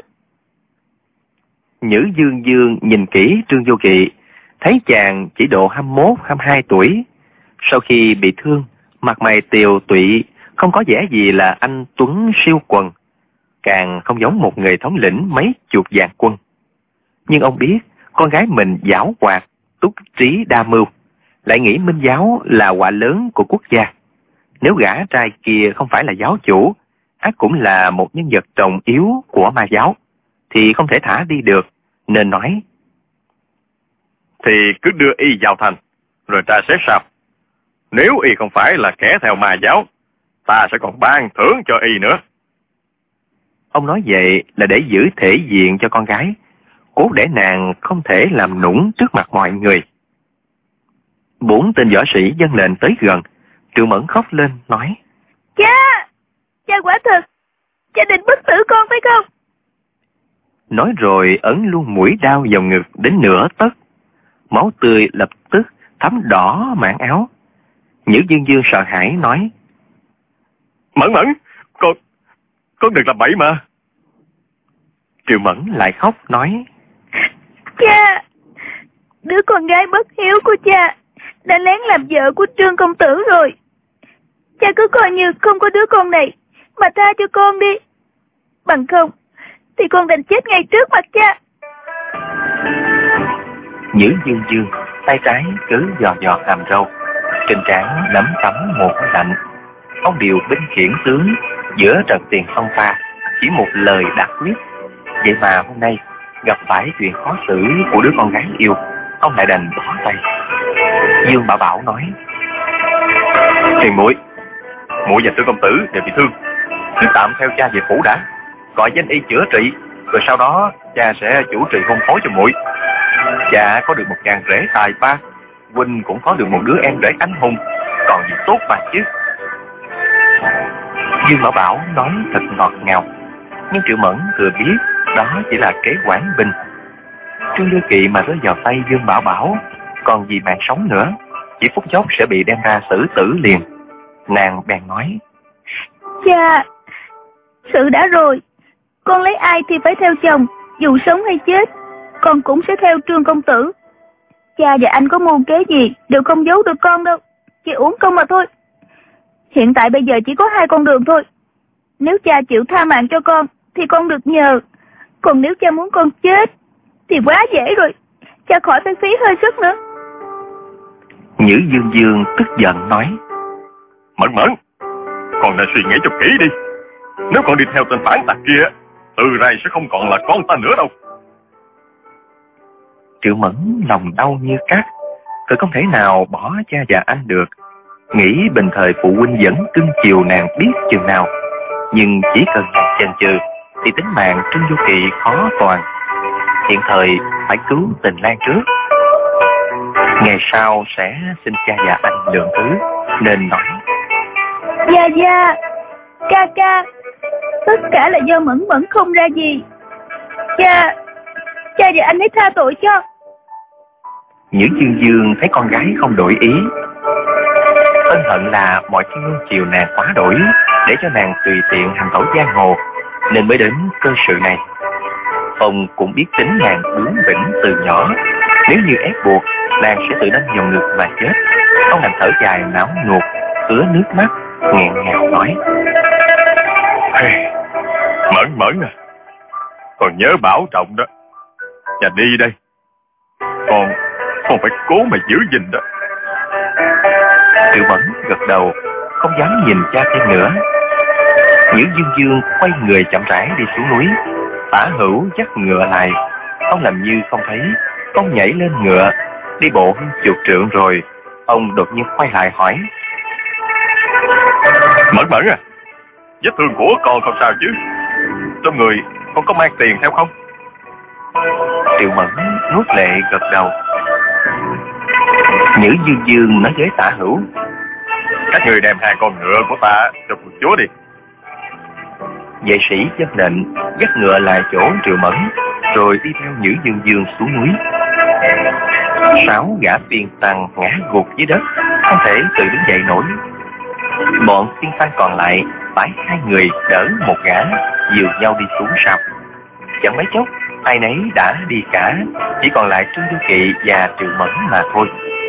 Nhữ Dương Dương nhìn kỹ Trương Vô Kỵ, thấy chàng chỉ độ hai mươi mốt, hai mươi hai tuổi. Sau khi bị thương, mặt mày tiều tụy, không có vẻ gì là anh tuấn siêu quần, càng không giống một người thống lĩnh mấy chục vạn quân. Nhưng ông biết con gái mình giảo hoạt, túc trí đa mưu, lại nghĩ Minh giáo là họa lớn của quốc gia. Nếu gã trai kia không phải là giáo chủ, ắt cũng là một nhân vật trọng yếu của ma giáo, thì không thể thả đi được, nên nói. Thì cứ đưa y vào thành, rồi ta xét sao. Nếu y không phải là kẻ theo ma giáo, ta sẽ còn ban thưởng cho y nữa. Ông nói vậy là để giữ thể diện cho con gái, cố để nàng không thể làm nũng trước mặt mọi người. Bốn tên võ sĩ dâng lệnh tới gần, Triệu Mẫn khóc lên nói. Cha, cha quả thật, cha định bức tử con phải không? Nói rồi ấn luôn mũi đao vào ngực đến nửa tấc, máu tươi lập tức thấm đỏ mảng áo. Nhữ Dương Dương sợ hãi nói. Mẫn Mẫn, con, Con đừng làm bậy mà. Triệu Mẫn lại khóc nói: Cha, đứa con gái bất hiếu của cha đã lén làm vợ của Trương công tử rồi. Cha cứ coi như không có đứa con này mà tha cho con đi. Bằng không thì con đành chết ngay trước mặt cha. Nhữ Dương Dương tay trái cứ dò dò hàm râu, trên trán lấm tấm mồ hôi lạnh. Ông điều binh khiển tướng giữa trận tiền phong pha, chỉ một lời đã quyết. Vậy mà hôm nay gặp phải chuyện khó xử của đứa con gái yêu, ông lại đành bỏ tay. Dương Bảo Bảo nói: Hiền muội, muội và Trương công tử đều bị thương, cứ tạm theo cha về phủ đã, gọi danh y chữa trị, rồi sau đó cha sẽ chủ trì hôn phối cho muội. Cha có được một chàng rể tài ba, huynh cũng có được một đứa em rể anh hùng, còn gì tốt mà chứ. Dương Bảo Bảo nói thật ngọt ngào, nhưng Triệu Mẫn thừa biết đó chỉ là kế quản binh. Trương Du Kỵ mà rơi vào tay Dương Bảo Bảo, còn gì mạng sống nữa, chỉ phút chốc sẽ bị đem ra xử tử liền. Nàng bèn nói: Cha, sự đã rồi, con lấy ai thì phải theo chồng, dù sống hay chết, con cũng sẽ theo Trương công tử. Cha và anh có mưu kế gì đều không giấu được con đâu, chỉ uổng công mà thôi. Hiện tại bây giờ chỉ có hai con đường thôi. Nếu cha chịu tha mạng cho con thì con được nhờ, còn nếu cha muốn con chết thì quá dễ rồi, cha khỏi phải phí hơi sức nữa. Nhữ Dương Dương tức giận nói: Mẫn Mẫn, con nên suy nghĩ cho kỹ đi. Nếu con đi theo tên phản tặc kia, từ nay sẽ không còn là con ta nữa đâu. Triệu Mẫn lòng đau như cắt, tôi không thể nào bỏ cha và anh được. Nghĩ bình thời phụ huynh vẫn cưng chiều nàng biết chừng nào, nhưng chỉ cần nàng chần chừ thì tính mạng Trương Du Kỵ khó toàn. Hiện thời phải cứu Tình Lan trước, ngày sau sẽ xin cha và anh lượng thứ, nên nói: Dạ dạ, ca ca, tất cả là do Mẫn Mẫn không ra gì. Cha, cha và anh hãy tha tội cho. Nhữ Dương Dương thấy con gái không đổi ý, ân hận là mọi khi nuông chiều nàng quá đổi, để cho nàng tùy tiện hành tẩu giang hồ, nên mới đến cơ sự này. Ông cũng biết tính nàng bướng bỉnh từ nhỏ, nếu như ép buộc, nàng sẽ tự đâm vào ngực mà chết. Ông đành thở dài não nuột, ứa nước mắt, nghẹn ngào nói: Hey, Mẫn Mẫn à, còn nhớ bảo trọng đó. Và đi đây, con con phải cố mà giữ gìn đó. Triệu Mẫn gật đầu, không dám nhìn cha thêm nữa. Nhữ Dương Dương quay người chậm rãi đi xuống núi. Tả Hữu dắt ngựa lại, ông làm như không thấy. Ông nhảy lên ngựa, đi bộ hơn chục trượng rồi, ông đột nhiên quay lại hỏi: Mẫn Mẫn à, vết thương của con không sao chứ? Trong người con có mang tiền theo không? Triệu Mẫn nuốt lệ gật đầu. Nhữ Dương Dương nói với Tả Hữu: Các người đem hai con ngựa của ta cho quận chúa đi. Vệ sĩ dân lệnh dắt ngựa lại chỗ Triệu Mẫn, rồi đi theo Nhữ Dương Dương xuống núi. Sáu gã phiên tăng ngã gục dưới đất, không thể tự đứng dậy nổi. Bọn phiên tăng còn lại phải hai người đỡ một gã, dìu nhau đi xuống sau. Chẳng mấy chốc ai nấy đã đi cả, chỉ còn lại Trương Du Kỵ và Triệu Mẫn mà thôi.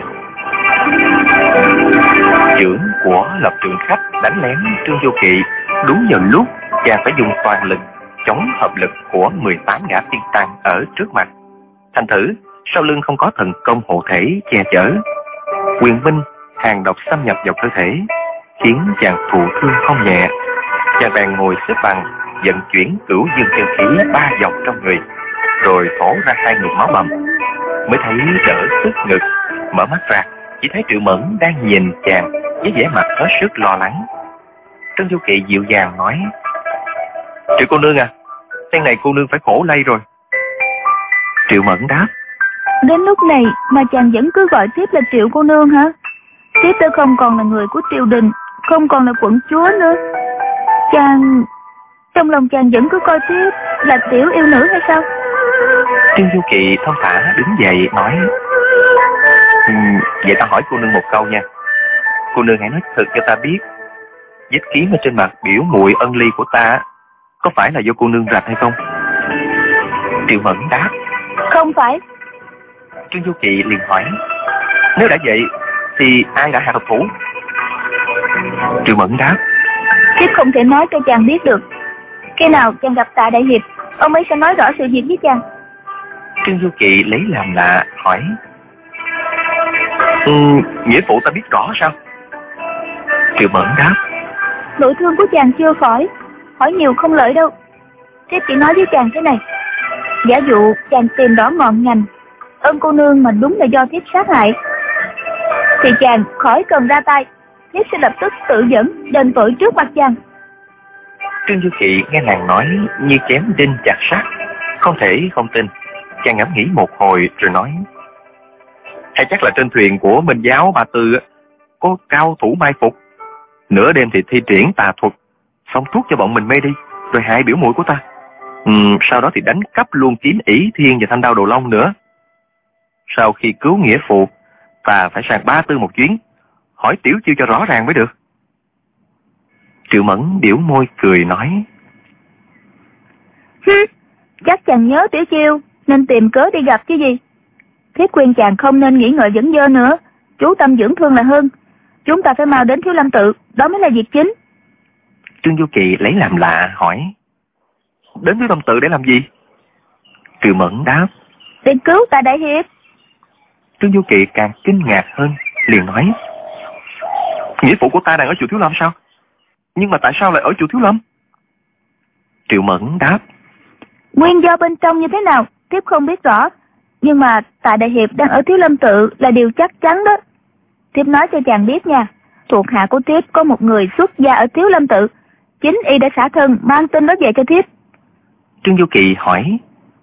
Trưởng của Lập Trường Khách đánh lén Trương Du Kỵ đúng vào lúc chàng phải dùng toàn lực chống hợp lực của mười tám gã phiên tăng ở trước mặt. Thành thử sau lưng không có thần công hộ thể che chở, quyền binh hàng độc xâm nhập vào cơ thể, khiến chàng thụ thương không nhẹ. Chàng bèn ngồi xếp bằng, vận chuyển cửu dương chân khí ba vòng trong người, rồi thổ ra hai ngụm máu bầm, mới thấy đỡ tức ngực. Mở mắt ra, chỉ thấy Triệu Mẫn đang nhìn chàng với vẻ mặt hết sức lo lắng. Trương Du Kỵ dịu dàng nói: Triệu cô nương à, phen này cô nương phải khổ lây rồi. Triệu Mẫn đáp: Đến lúc này mà chàng vẫn cứ gọi tiếp là Triệu cô nương hả? Tiếp tôi không còn là người của triều đình, không còn là quận chúa nữa. Chàng, trong lòng chàng vẫn cứ coi tiếp là tiểu yêu nữ hay sao? Trương Du Kỵ thong thả đứng dậy nói: ừ, Vậy ta hỏi cô nương một câu nha. Cô nương hãy nói thật cho ta biết, vết kiếm ở trên mặt biểu muội ân ly của ta có phải là do cô nương rạch hay không? Triệu Mẫn đáp: Không phải. Trương Du Kỳ liền hỏi: Nếu đã vậy thì ai đã hạ độc thủ? Triệu Mẫn đáp: Thiếp không thể nói cho chàng biết được. Khi nào chàng gặp Tạ đại hiệp, ông ấy sẽ nói rõ sự việc với chàng. Trương Du Kỳ lấy làm lạ hỏi: ừ, nghĩa phụ ta biết rõ sao? Triệu Mẫn đáp: Nội thương của chàng chưa khỏi, hỏi nhiều không lợi đâu. Thiếp chỉ nói với chàng thế này: giả dụ chàng tìm rõ ngọn ngành ân cô nương mà đúng là do thiếp sát hại, thì chàng khỏi cần ra tay, thiếp sẽ lập tức tự dẫn đền tội trước mặt chàng. Trương Du Kỳ nghe nàng nói như chém đinh chặt sắt, không thể không tin. Chàng ngẫm nghĩ một hồi rồi nói: hay chắc là trên thuyền của Minh Giáo Ba Tư có cao thủ mai phục, nửa đêm thì thi triển tà thuật, xong thuốc cho bọn mình mê đi, rồi hại biểu muội của ta. Ừ, sau đó thì đánh cắp luôn kiếm ỷ thiên và thanh đao Đồ Long nữa. Sau khi cứu nghĩa phụ, ta phải sang Ba Tư một chuyến, hỏi tiểu chiêu cho rõ ràng mới được. Triệu Mẫn biểu môi cười nói: Chắc chàng nhớ tiểu chiêu nên tìm cớ đi gặp chứ gì. Thiếp khuyên chàng không nên nghĩ ngợi dẫn dơ nữa, chú tâm dưỡng thương là hơn. Chúng ta phải mau đến Thiếu Lâm Tự, đó mới là việc chính. Trương Du Kỳ lấy làm lạ hỏi: Đến Thiếu Lâm Tự để làm gì? Triệu Mẫn đáp: Để cứu Tạ đại hiệp. Trương Du Kỳ càng kinh ngạc hơn, liền nói: nghĩa phụ của ta đang ở chùa Thiếu Lâm sao? Nhưng mà tại sao lại ở chùa Thiếu Lâm? Triệu Mẫn đáp: Nguyên do bên trong như thế nào thiếp không biết rõ, nhưng mà Tạ đại hiệp đang ở Thiếu Lâm Tự là điều chắc chắn đó. Thiếp nói cho chàng biết nha, thuộc hạ của thiếp có một người xuất gia ở Thiếu Lâm Tự, chính y đã xả thân mang tin đó về cho thiếp. Trương Du Kỳ hỏi: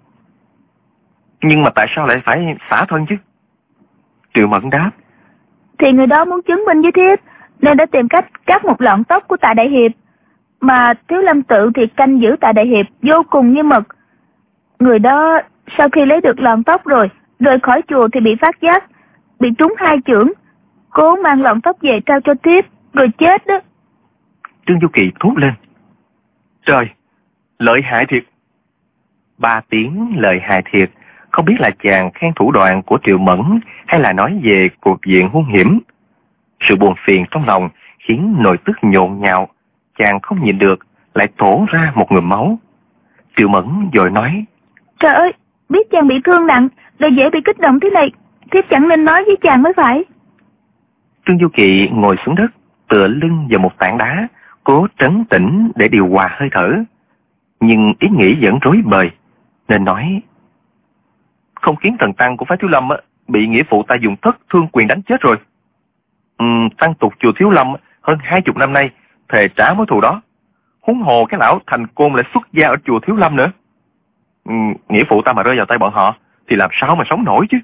nhưng mà tại sao lại phải xả thân chứ? Triệu Mẫn đáp: Thì người đó muốn chứng minh với thiếp nên đã tìm cách cắt một lọn tóc của Tạ đại hiệp, mà Thiếu Lâm Tự thì canh giữ Tạ đại hiệp vô cùng nghiêm mật. Người đó sau khi lấy được lọn tóc rồi rời khỏi chùa thì bị phát giác, bị trúng hai chưởng, cố mang lọn tóc về trao cho thiếp rồi chết đó. Trương Du Kỳ thốt lên: Trời, lợi hại thiệt. Ba tiếng lợi hại thiệt, không biết là chàng khen thủ đoạn của Triệu Mẫn hay là nói về cuộc diện hung hiểm. Sự buồn phiền trong lòng khiến nội tức nhộn nhạo, chàng không nhịn được lại thổ ra một ngụm máu. Triệu Mẫn vội nói: Trời ơi, biết chàng bị thương nặng lại dễ bị kích động thế này, thiếp chẳng nên nói với chàng mới phải. Trương Du Kỳ ngồi xuống đất, tựa lưng vào một tảng đá, cố trấn tĩnh để điều hòa hơi thở. Nhưng ý nghĩ vẫn rối bời, nên nói: không khiến thần tăng của phái Thiếu Lâm bị nghĩa phụ ta dùng thất thương quyền đánh chết rồi. Ừ, tăng tục chùa Thiếu Lâm hơn hai chục năm nay thề trả mối thù đó. Huống hồ cái lão Thành Côn lại xuất gia ở chùa Thiếu Lâm nữa. Ừ, nghĩa phụ ta mà rơi vào tay bọn họ thì làm sao mà sống nổi chứ?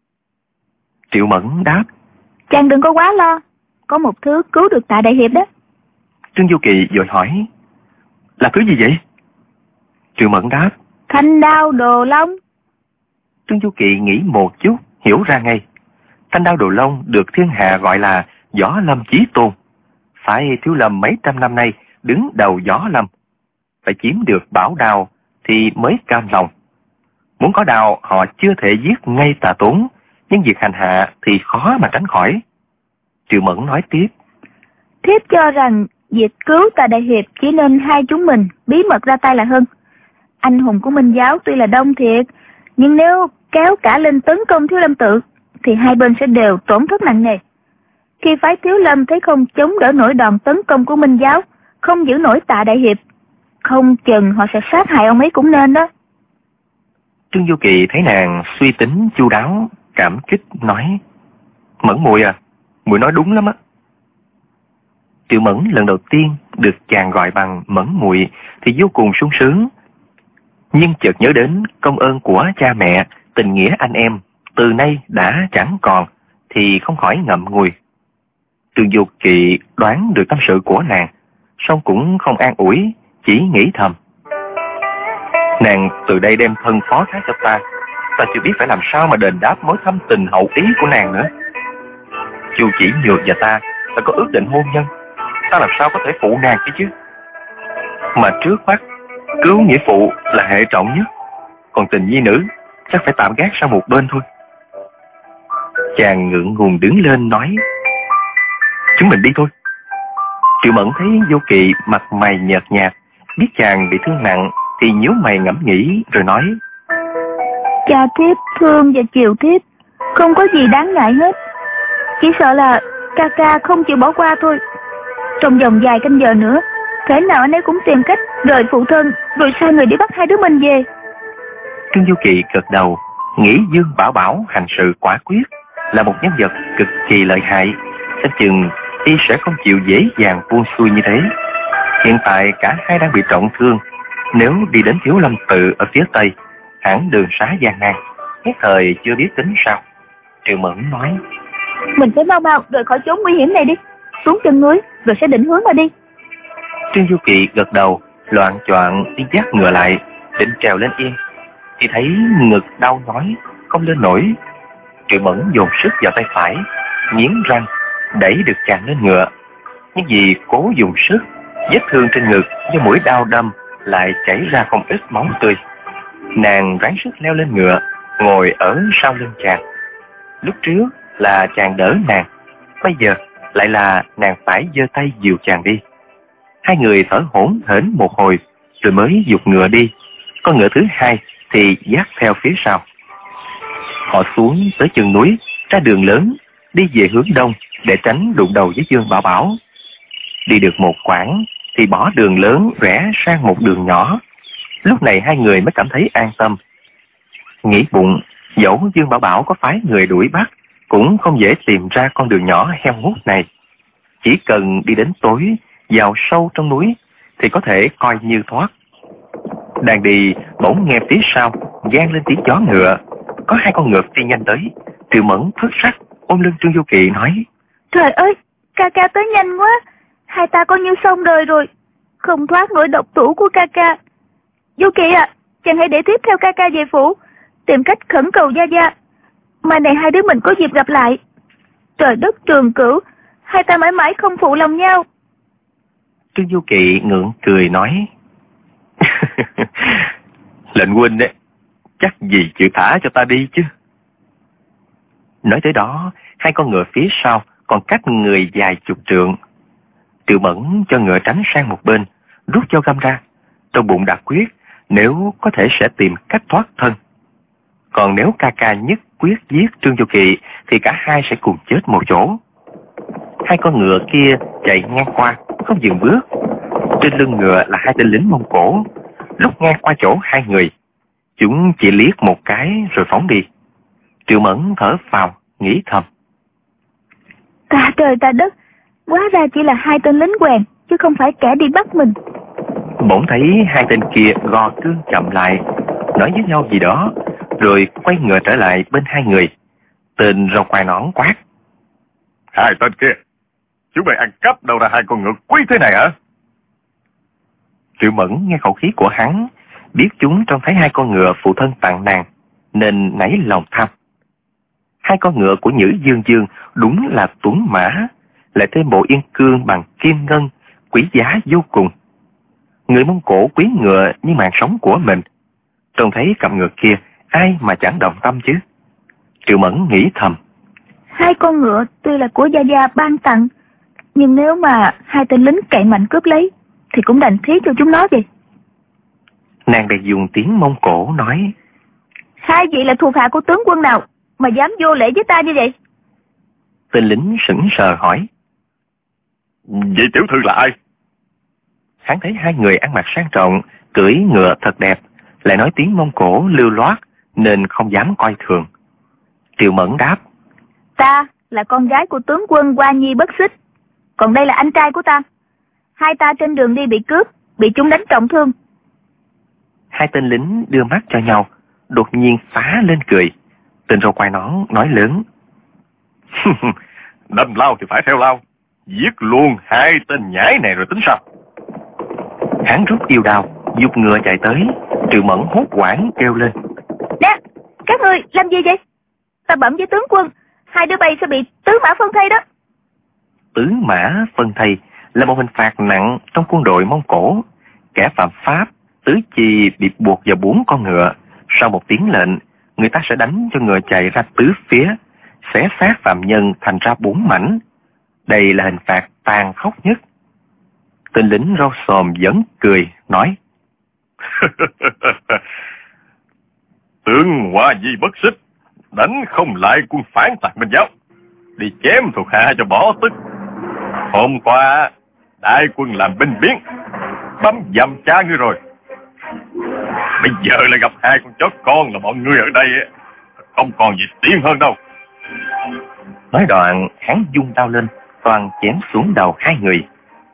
Triệu Mẫn đáp: Chàng đừng có quá lo, có một thứ cứu được Tạ đại hiệp đó. Trương Du Kỳ vội hỏi: là thứ gì vậy? Triệu Mẫn đáp: Thanh đao Đồ Long. Trương Du Kỳ nghĩ một chút, hiểu ra ngay. Thanh đao Đồ Long được thiên hạ gọi là Võ Lâm chí tôn. Phải Thiếu Lâm mấy trăm năm nay đứng đầu Võ Lâm, phải chiếm được bảo đao thì mới cam lòng. Muốn có đao họ chưa thể giết ngay Tà Tốn, nhưng việc hành hạ thì khó mà tránh khỏi. Triệu Mẫn nói tiếp: Thiếp cho rằng việc cứu Tạ đại hiệp chỉ nên hai chúng mình bí mật ra tay là hơn. Anh hùng của Minh Giáo tuy là đông thiệt, nhưng nếu kéo cả lên tấn công Thiếu Lâm Tự thì hai bên sẽ đều tổn thất nặng nề. Khi phái Thiếu Lâm thấy không chống đỡ nổi đòn tấn công của Minh Giáo, không giữ nổi Tạ đại hiệp, không chừng họ sẽ sát hại ông ấy cũng nên đó. Trương Du Kỳ thấy nàng suy tính chu đáo, cảm kích nói: Mẫn muội à, muội nói đúng lắm á. Triệu Mẫn lần đầu tiên được chàng gọi bằng Mẫn muội thì vô cùng sung sướng, nhưng chợt nhớ đến công ơn của cha mẹ, tình nghĩa anh em từ nay đã chẳng còn, thì không khỏi ngậm ngùi. Trương Du Kỳ đoán được tâm sự của nàng, song cũng không an ủi, chỉ nghĩ thầm: nàng từ đây đem thân phó thác cho ta, ta chưa biết phải làm sao mà đền đáp mối thâm tình hậu ý của nàng nữa. Chu Chỉ Nhược và ta đã có ước định hôn nhân, ta làm sao có thể phụ nàng kia chứ? Mà trước mắt Cứu nghĩa phụ là hệ trọng nhất, còn tình nhi nữ chắc phải tạm gác sang một bên thôi. Chàng ngượng ngùng đứng lên nói: Chúng mình đi thôi. Triệu Mẫn thấy Vô Kỵ mặt mày nhợt nhạt, biết chàng bị thương nặng thì nhíu mày ngẫm nghĩ rồi nói: Cha thiếp thương và chiều thiếp, không có gì đáng ngại hết. Chỉ sợ là ca ca không chịu bỏ qua thôi. Trong vòng vài canh giờ nữa, thể nào anh ấy cũng tìm cách rời phụ thân, rồi sai người đi bắt hai đứa mình về. Trương Du Kỳ gật đầu, nghĩ Dương Bảo Bảo hành sự quả quyết, là một nhân vật cực kỳ lợi hại, xem chừng y sẽ không chịu dễ dàng buông xuôi như thế. Hiện tại cả hai đang bị trọng thương, nếu đi đến Thiếu Lâm Tự ở phía tây, hẳn đường xá gian nan, nhất thời chưa biết tính sao. Triệu Mẫn nói: Mình phải mau mau rời khỏi chốn nguy hiểm này đi, xuống chân núi rồi sẽ định hướng mà đi. Trương Du Kỳ gật đầu, loạng choạng đi dắt ngựa lại, định trèo lên yên, thì thấy ngực đau nhói, không lên nổi. Triệu Mẫn dồn sức vào tay phải, nghiến răng đẩy được chàng lên ngựa, nhưng vì cố dùng sức, vết thương trên ngực do mũi đao đâm lại chảy ra không ít máu tươi. Nàng ráng sức leo lên ngựa, ngồi ở sau lưng chàng. Lúc trước là chàng đỡ nàng, bây giờ lại là nàng phải giơ tay dìu chàng đi. Hai người thở hổn hển một hồi rồi mới giục ngựa đi. Con ngựa thứ hai thì dắt theo phía sau. Họ xuống tới chân núi, ra đường lớn, đi về hướng đông để tránh đụng đầu với Dương Bảo Bảo. Đi được một quãng thì bỏ đường lớn rẽ sang một đường nhỏ. Lúc này hai người mới cảm thấy an tâm. Nghĩ bụng, dẫu Dương Bảo Bảo có phái người đuổi bắt, cũng không dễ tìm ra con đường nhỏ heo hút này. Chỉ cần đi đến tối, vào sâu trong núi thì có thể coi như thoát. Đang đi, bỗng nghe phía sau vang lên tiếng gió ngựa, có hai con ngựa phi nhanh tới. Triệu Mẫn thất sắc ôm lưng Trương Du Kỳ nói: Trời ơi, ca ca tới nhanh quá, hai ta coi như xong đời rồi, không thoát nổi độc thủ của ca ca. Du Kỳ à, chàng hãy để tiếp theo ca ca về phủ, tìm cách khẩn cầu Gia Gia, mai này hai đứa mình có dịp gặp lại. Trời đất trường cửu, hai ta mãi mãi không phụ lòng nhau. Trương Du Kỳ ngượng cười nói: Lệnh huynh đấy, chắc gì chịu thả cho ta đi chứ. Nói tới đó, hai con ngựa phía sau còn cách người dài chục trượng. Triệu Mẫn cho ngựa tránh sang một bên, rút dao găm ra, trong bụng đã quyết nếu có thể sẽ tìm cách thoát thân. Còn nếu ca ca nhất quyết giết Trương Du Kỳ thì cả hai sẽ cùng chết một chỗ. Hai con ngựa kia chạy ngang qua, không dừng bước. Trên lưng ngựa là hai tên lính Mông Cổ. Lúc ngang qua chỗ hai người, chúng chỉ liếc một cái rồi phóng đi. Triệu Mẫn thở phào, nghĩ thầm: Ta trời ta đất, hóa ra chỉ là hai tên lính quèn, chứ không phải kẻ đi bắt mình. Bỗng thấy hai tên kia gò cương chậm lại, nói với nhau gì đó, rồi quay ngựa trở lại bên hai người. Tên râu quai nón quát: Hai tên kia, chúng mày ăn cắp đâu ra hai con ngựa quý thế này hả? Triệu Mẫn nghe khẩu khí của hắn, biết chúng trông thấy hai con ngựa phụ thân tặng nàng, nên nảy lòng tham. Hai con ngựa của Nhữ Dương Dương đúng là tuấn mã, lại thêm bộ yên cương bằng kim ngân, quý giá vô cùng. Người Mông Cổ quý ngựa như mạng sống của mình, trông thấy cặp ngựa kia, ai mà chẳng động tâm chứ. Triệu Mẫn nghĩ thầm: Hai con ngựa tuy là của Gia Gia ban tặng, nhưng nếu mà hai tên lính cậy mạnh cướp lấy thì cũng đành thí cho chúng nó đi. Nàng bèn dùng tiếng Mông Cổ nói: Hai vị là thuộc hạ của tướng quân nào mà dám vô lễ với ta như vậy? Tên lính sững sờ hỏi: Vậy tiểu thư là ai? Hắn thấy hai người ăn mặc sang trọng, cưỡi ngựa thật đẹp, lại nói tiếng Mông Cổ lưu loát nên không dám coi thường. Triệu Mẫn đáp: Ta là con gái của tướng quân Hoa Nhi Bất Xích, còn đây là anh trai của ta. Hai ta trên đường đi bị cướp, bị chúng đánh trọng thương. Hai tên lính đưa mắt cho nhau, đột nhiên phá lên cười. Tên râu quai nón nói lớn: Đâm lao thì phải theo lao, giết luôn hai tên nhãi này rồi tính sao? Hắn rút yêu đao, giục ngựa chạy tới. Triệu Mẫn hốt hoảng kêu lên: Nè, các người làm gì vậy? Ta bẩm với tướng quân, hai đứa bay sẽ bị tứ mã phân thây đó. Tứ mã phân thây là một hình phạt nặng trong quân đội Mông Cổ. Kẻ phạm pháp tứ chi bị buộc vào bốn con ngựa. Sau một tiếng lệnh, người ta sẽ đánh cho ngựa chạy ra tứ phía, xé xác phạm nhân thành ra bốn mảnh. Đây là hình phạt tàn khốc nhất. Tên lính râu xồm vẫn cười, nói: Tướng Hoa Di bất xích, đánh không lại quân phản tạc Minh giáo, đi chém thuộc hạ cho bỏ tức. Hôm qua đại quân làm binh biến, bắn dầm cha ngươi rồi. Bây giờ lại gặp hai con chó con là bọn ngươi ở đây, không còn gì tiến hơn đâu. Nói đoạn, hắn dung đao lên, toàn chém xuống đầu hai người.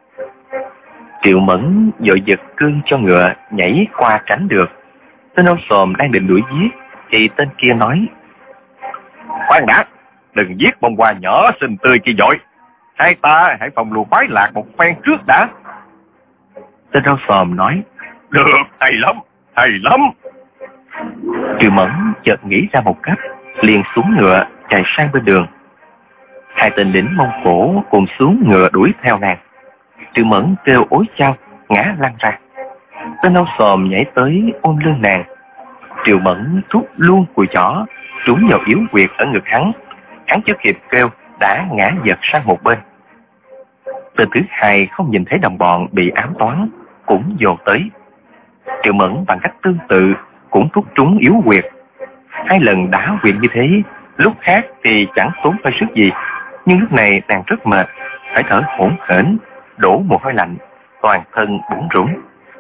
Triệu Mẫn vội giật cương cho ngựa, nhảy qua tránh được. Tên áo xồm đang định đuổi giết, thì tên kia nói: Khoan đã, đừng giết bông hoa nhỏ xinh tươi kia vội. Hai ta hãy phòng lùa khoái lạc một phen trước đã. Tên áo xồm nói: Được, hay lắm, hay lắm. Triệu Mẫn chợt nghĩ ra một cách, liền xuống ngựa chạy sang bên đường. Hai tên lính Mông Cổ cùng xuống ngựa đuổi theo nàng. Triệu Mẫn kêu ối chao, ngã lăn ra. Tên áo xồm nhảy tới ôm lưng nàng. Triệu Mẫn thúc luôn cùi chỏ trúng vào yếu huyệt ở ngực hắn. Hắn chưa kịp kêu đã ngã giật sang một bên. Tên thứ hai không nhìn thấy đồng bọn bị ám toán, cũng dồn tới. Triệu Mẫn bằng cách tương tự cũng thúc trúng yếu huyệt. Hai lần đá huyệt như thế, lúc khác thì chẳng tốn phải sức gì, nhưng lúc này nàng rất mệt, phải thở hổn hển, đổ mồ hôi lạnh, toàn thân bủn rủn.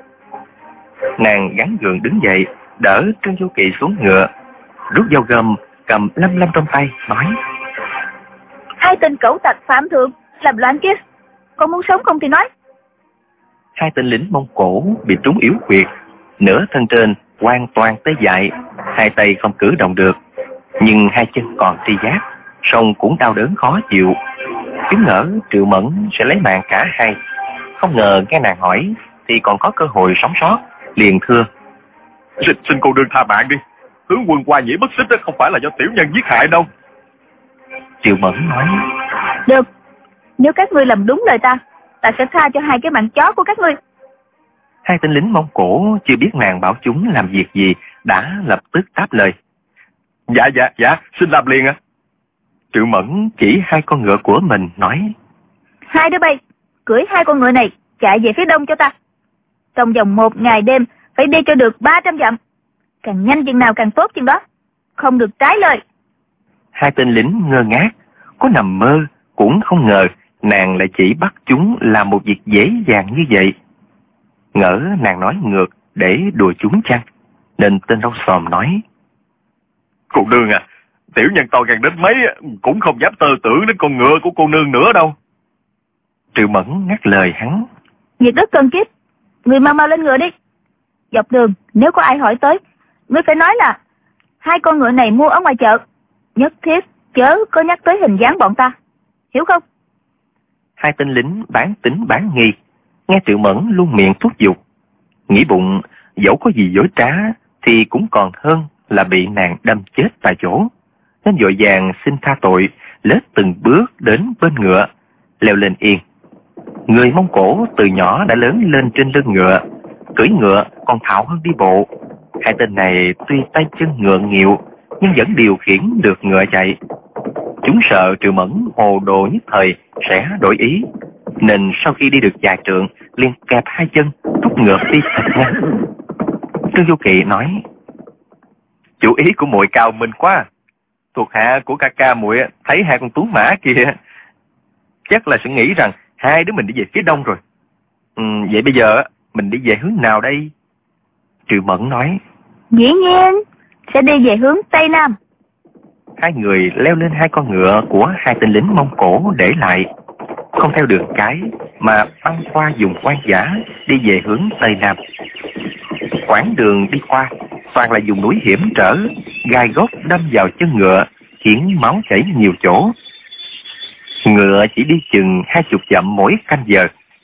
Nàng gắng gượng đứng dậy, đỡ Trương Du Kỵ xuống ngựa, rút dao găm cầm lăm lăm trong tay, nói: Hai tên cẩu tặc phạm thượng làm loạn kia, con muốn sống không thì nói. Hai tên lính Mông Cổ bị trúng yếu huyệt, nửa thân trên hoàn toàn tê dại, hai tay không cử động được, nhưng hai chân còn tri giác, song cũng đau đớn khó chịu. Chứng ngỡ Triệu Mẫn sẽ lấy mạng cả hai, không ngờ nghe nàng hỏi thì còn có cơ hội sống sót, liền thưa: Xin, xin cô đương tha mạng đi, tướng quân Hoa Nhĩ bất xích đó không phải là do tiểu nhân giết hại đâu. Triệu Mẫn nói: Được, nếu các ngươi làm đúng lời ta, ta sẽ tha cho hai cái mạng chó của các ngươi. Hai tên lính Mông Cổ chưa biết nàng bảo chúng làm việc gì, đã lập tức đáp lời: Dạ dạ dạ, xin làm liền ạ. À. Triệu Mẫn chỉ hai con ngựa của mình nói: Hai đứa bay, cưỡi hai con ngựa này chạy về phía đông cho ta. Trong vòng một ngày đêm phải đi cho được ba trăm dặm, càng nhanh chừng nào càng tốt chừng đó, không được trái lời. Hai tên lính ngơ ngác, có nằm mơ cũng không ngờ nàng lại chỉ bắt chúng làm một việc dễ dàng như vậy. Ngỡ nàng nói ngược để đùa chúng chăng, nên tên râu xồm nói: Cô nương à, tiểu nhân to gan đến mấy cũng không dám tơ tưởng đến con ngựa của cô nương nữa đâu. Triệu Mẫn ngắt lời hắn: Việc rất cần kiếp, người mau mau lên ngựa đi. Dọc đường nếu có ai hỏi tới, ngươi phải nói là hai con ngựa này mua ở ngoài chợ, nhất thiết chớ có nhắc tới hình dáng bọn ta, hiểu không? Hai tên lính bán tính bán nghi, nghe Triệu Mẫn luôn miệng thúc giục, nghĩ bụng dẫu có gì dối trá thì cũng còn hơn là bị nàng đâm chết tại chỗ, nên vội vàng xin tha tội, lết từng bước đến bên ngựa, leo lên yên. Người Mông Cổ từ nhỏ đã lớn lên trên lưng ngựa, cưỡi ngựa còn thạo hơn đi bộ. Hai tên này tuy tay chân ngượng nghịu nhưng vẫn điều khiển được ngựa chạy. Chúng sợ Triệu Mẫn hồ đồ nhất thời sẽ đổi ý, nên sau khi đi được vài trượng liền kẹp hai chân thúc ngựa đi thật nhanh. Trương Du Kỵ nói: Chủ ý của muội cao minh quá. Thuộc hạ của ca ca muội thấy hai con tuấn mã kia chắc là sẽ nghĩ rằng hai đứa mình đi về phía đông rồi. Ừ, vậy bây giờ mình đi về hướng nào đây? Triệu Mẫn nói: Dĩ nhiên sẽ đi về hướng tây nam. Hai người leo lên hai con ngựa của hai tên lính Mông Cổ để lại, không theo đường cái mà băng qua vùng hoang dã đi về hướng tây nam. Quãng đường đi qua toàn là vùng núi hiểm trở, gai góc đâm vào chân ngựa khiến máu chảy nhiều chỗ. Ngựa chỉ đi chừng hai chục dặm mỗi canh giờ.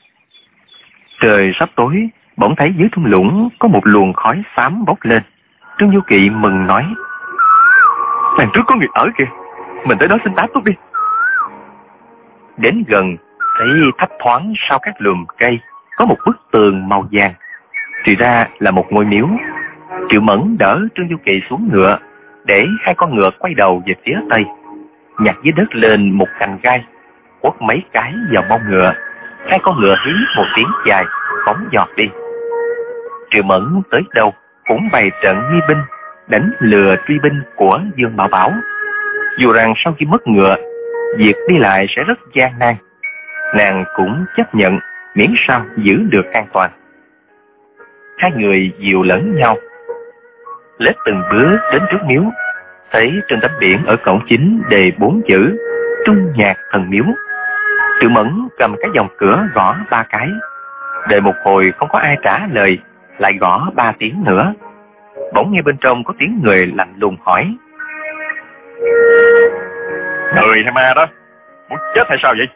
Trời sắp tối, bỗng thấy dưới thung lũng có một luồng khói xám bốc lên. Trương Du Kỵ mừng nói: Đằng trước có người ở kìa, mình tới đó xin tá túc đi. Đến gần thấy thấp thoáng sau các lùm cây có một bức tường màu vàng. Thì ra là một ngôi miếu. Triệu Mẫn đỡ Trương Du Kỳ xuống ngựa, để hai con ngựa quay đầu về phía tây, nhặt dưới đất lên một cành gai, quất mấy cái vào mông ngựa. Hai con ngựa hí một tiếng dài, phóng giọt đi. Triệu Mẫn tới đâu cũng bày trận nghi binh, đánh lừa truy binh của Dương Bảo Bảo. Dù rằng sau khi mất ngựa, việc đi lại sẽ rất gian nan, nàng cũng chấp nhận, miễn sao giữ được an toàn. Hai người dìu lẫn nhau, lết từng bước đến trước miếu, thấy trên tấm biển ở cổng chính đề bốn chữ Trung Nhạc Thần Miếu. Triệu Mẫn cầm cái vòng cửa gõ ba cái, đợi một hồi không có ai trả lời, lại gõ ba tiếng nữa. Bỗng nghe bên trong có tiếng người lạnh lùng hỏi: Người hay ma đó, muốn chết hay sao vậy?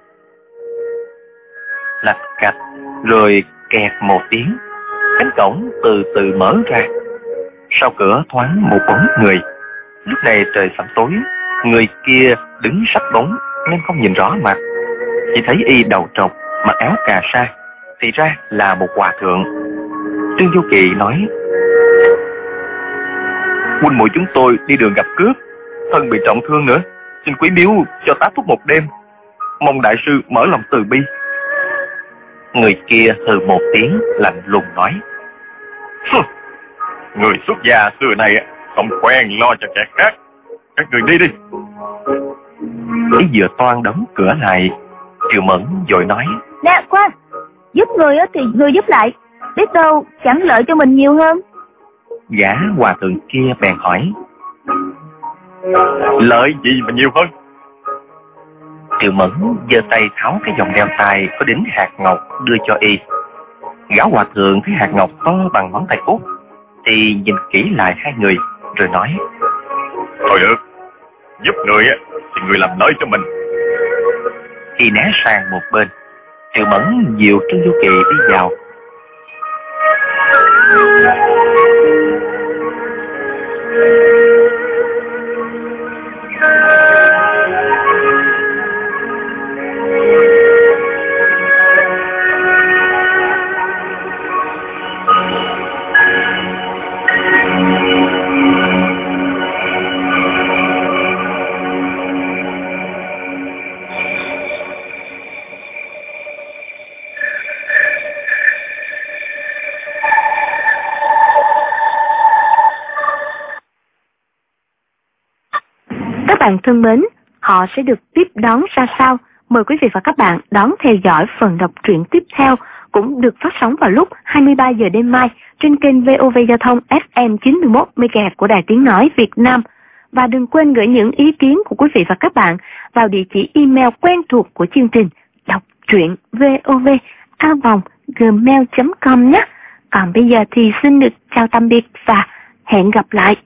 Lạch cạch rồi kẹt một tiếng, cánh cổng từ từ mở ra. Sau cửa thoáng một bóng người. Lúc này trời sẩm tối, người kia đứng sắp bóng nên không nhìn rõ mặt, chỉ thấy y đầu trọc, mặc áo cà sa, thì ra là một hòa thượng. Trương Du Kỳ nói: Huynh muội chúng tôi đi đường gặp cướp, thân bị trọng thương nữa, xin quý miếu cho tá túc một đêm, mong đại sư mở lòng từ bi. Người kia hừ một tiếng, lạnh lùng nói: Người xuất gia xưa này không quen lo cho kẻ khác, các người đi đi. Ấy vừa toan đóng cửa lại, Triệu Mẫn vội nói: Nè khoan, giúp người thì người giúp lại, biết đâu chẳng lợi cho mình nhiều hơn. Gã hòa thượng kia bèn hỏi: Lợi gì mà nhiều hơn? Triệu Mẫn giơ tay tháo cái vòng đeo tay có đính hạt ngọc đưa cho y. Gã hòa thượng thấy hạt ngọc to bằng ngón tay út, thì nhìn kỹ lại hai người rồi nói: Thôi được, giúp người thì người làm lợi cho mình. Khi né sang một bên, Triệu Mẫn dìu Trương Du Kỳ đi vào. Các bạn thân mến, họ sẽ được tiếp đón ra sao? Mời quý vị và các bạn đón theo dõi phần đọc truyện tiếp theo, cũng được phát sóng vào lúc hai mươi ba giờ đêm mai trên kênh vê o vê Giao thông ép em chín mươi mốt mê ga héc của Đài Tiếng Nói Việt Nam. Và đừng quên gửi những ý kiến của quý vị và các bạn vào địa chỉ email quen thuộc của chương trình đọc truyện vov a vòng gmail chấm com nhé. Còn bây giờ thì xin được chào tạm biệt và hẹn gặp lại.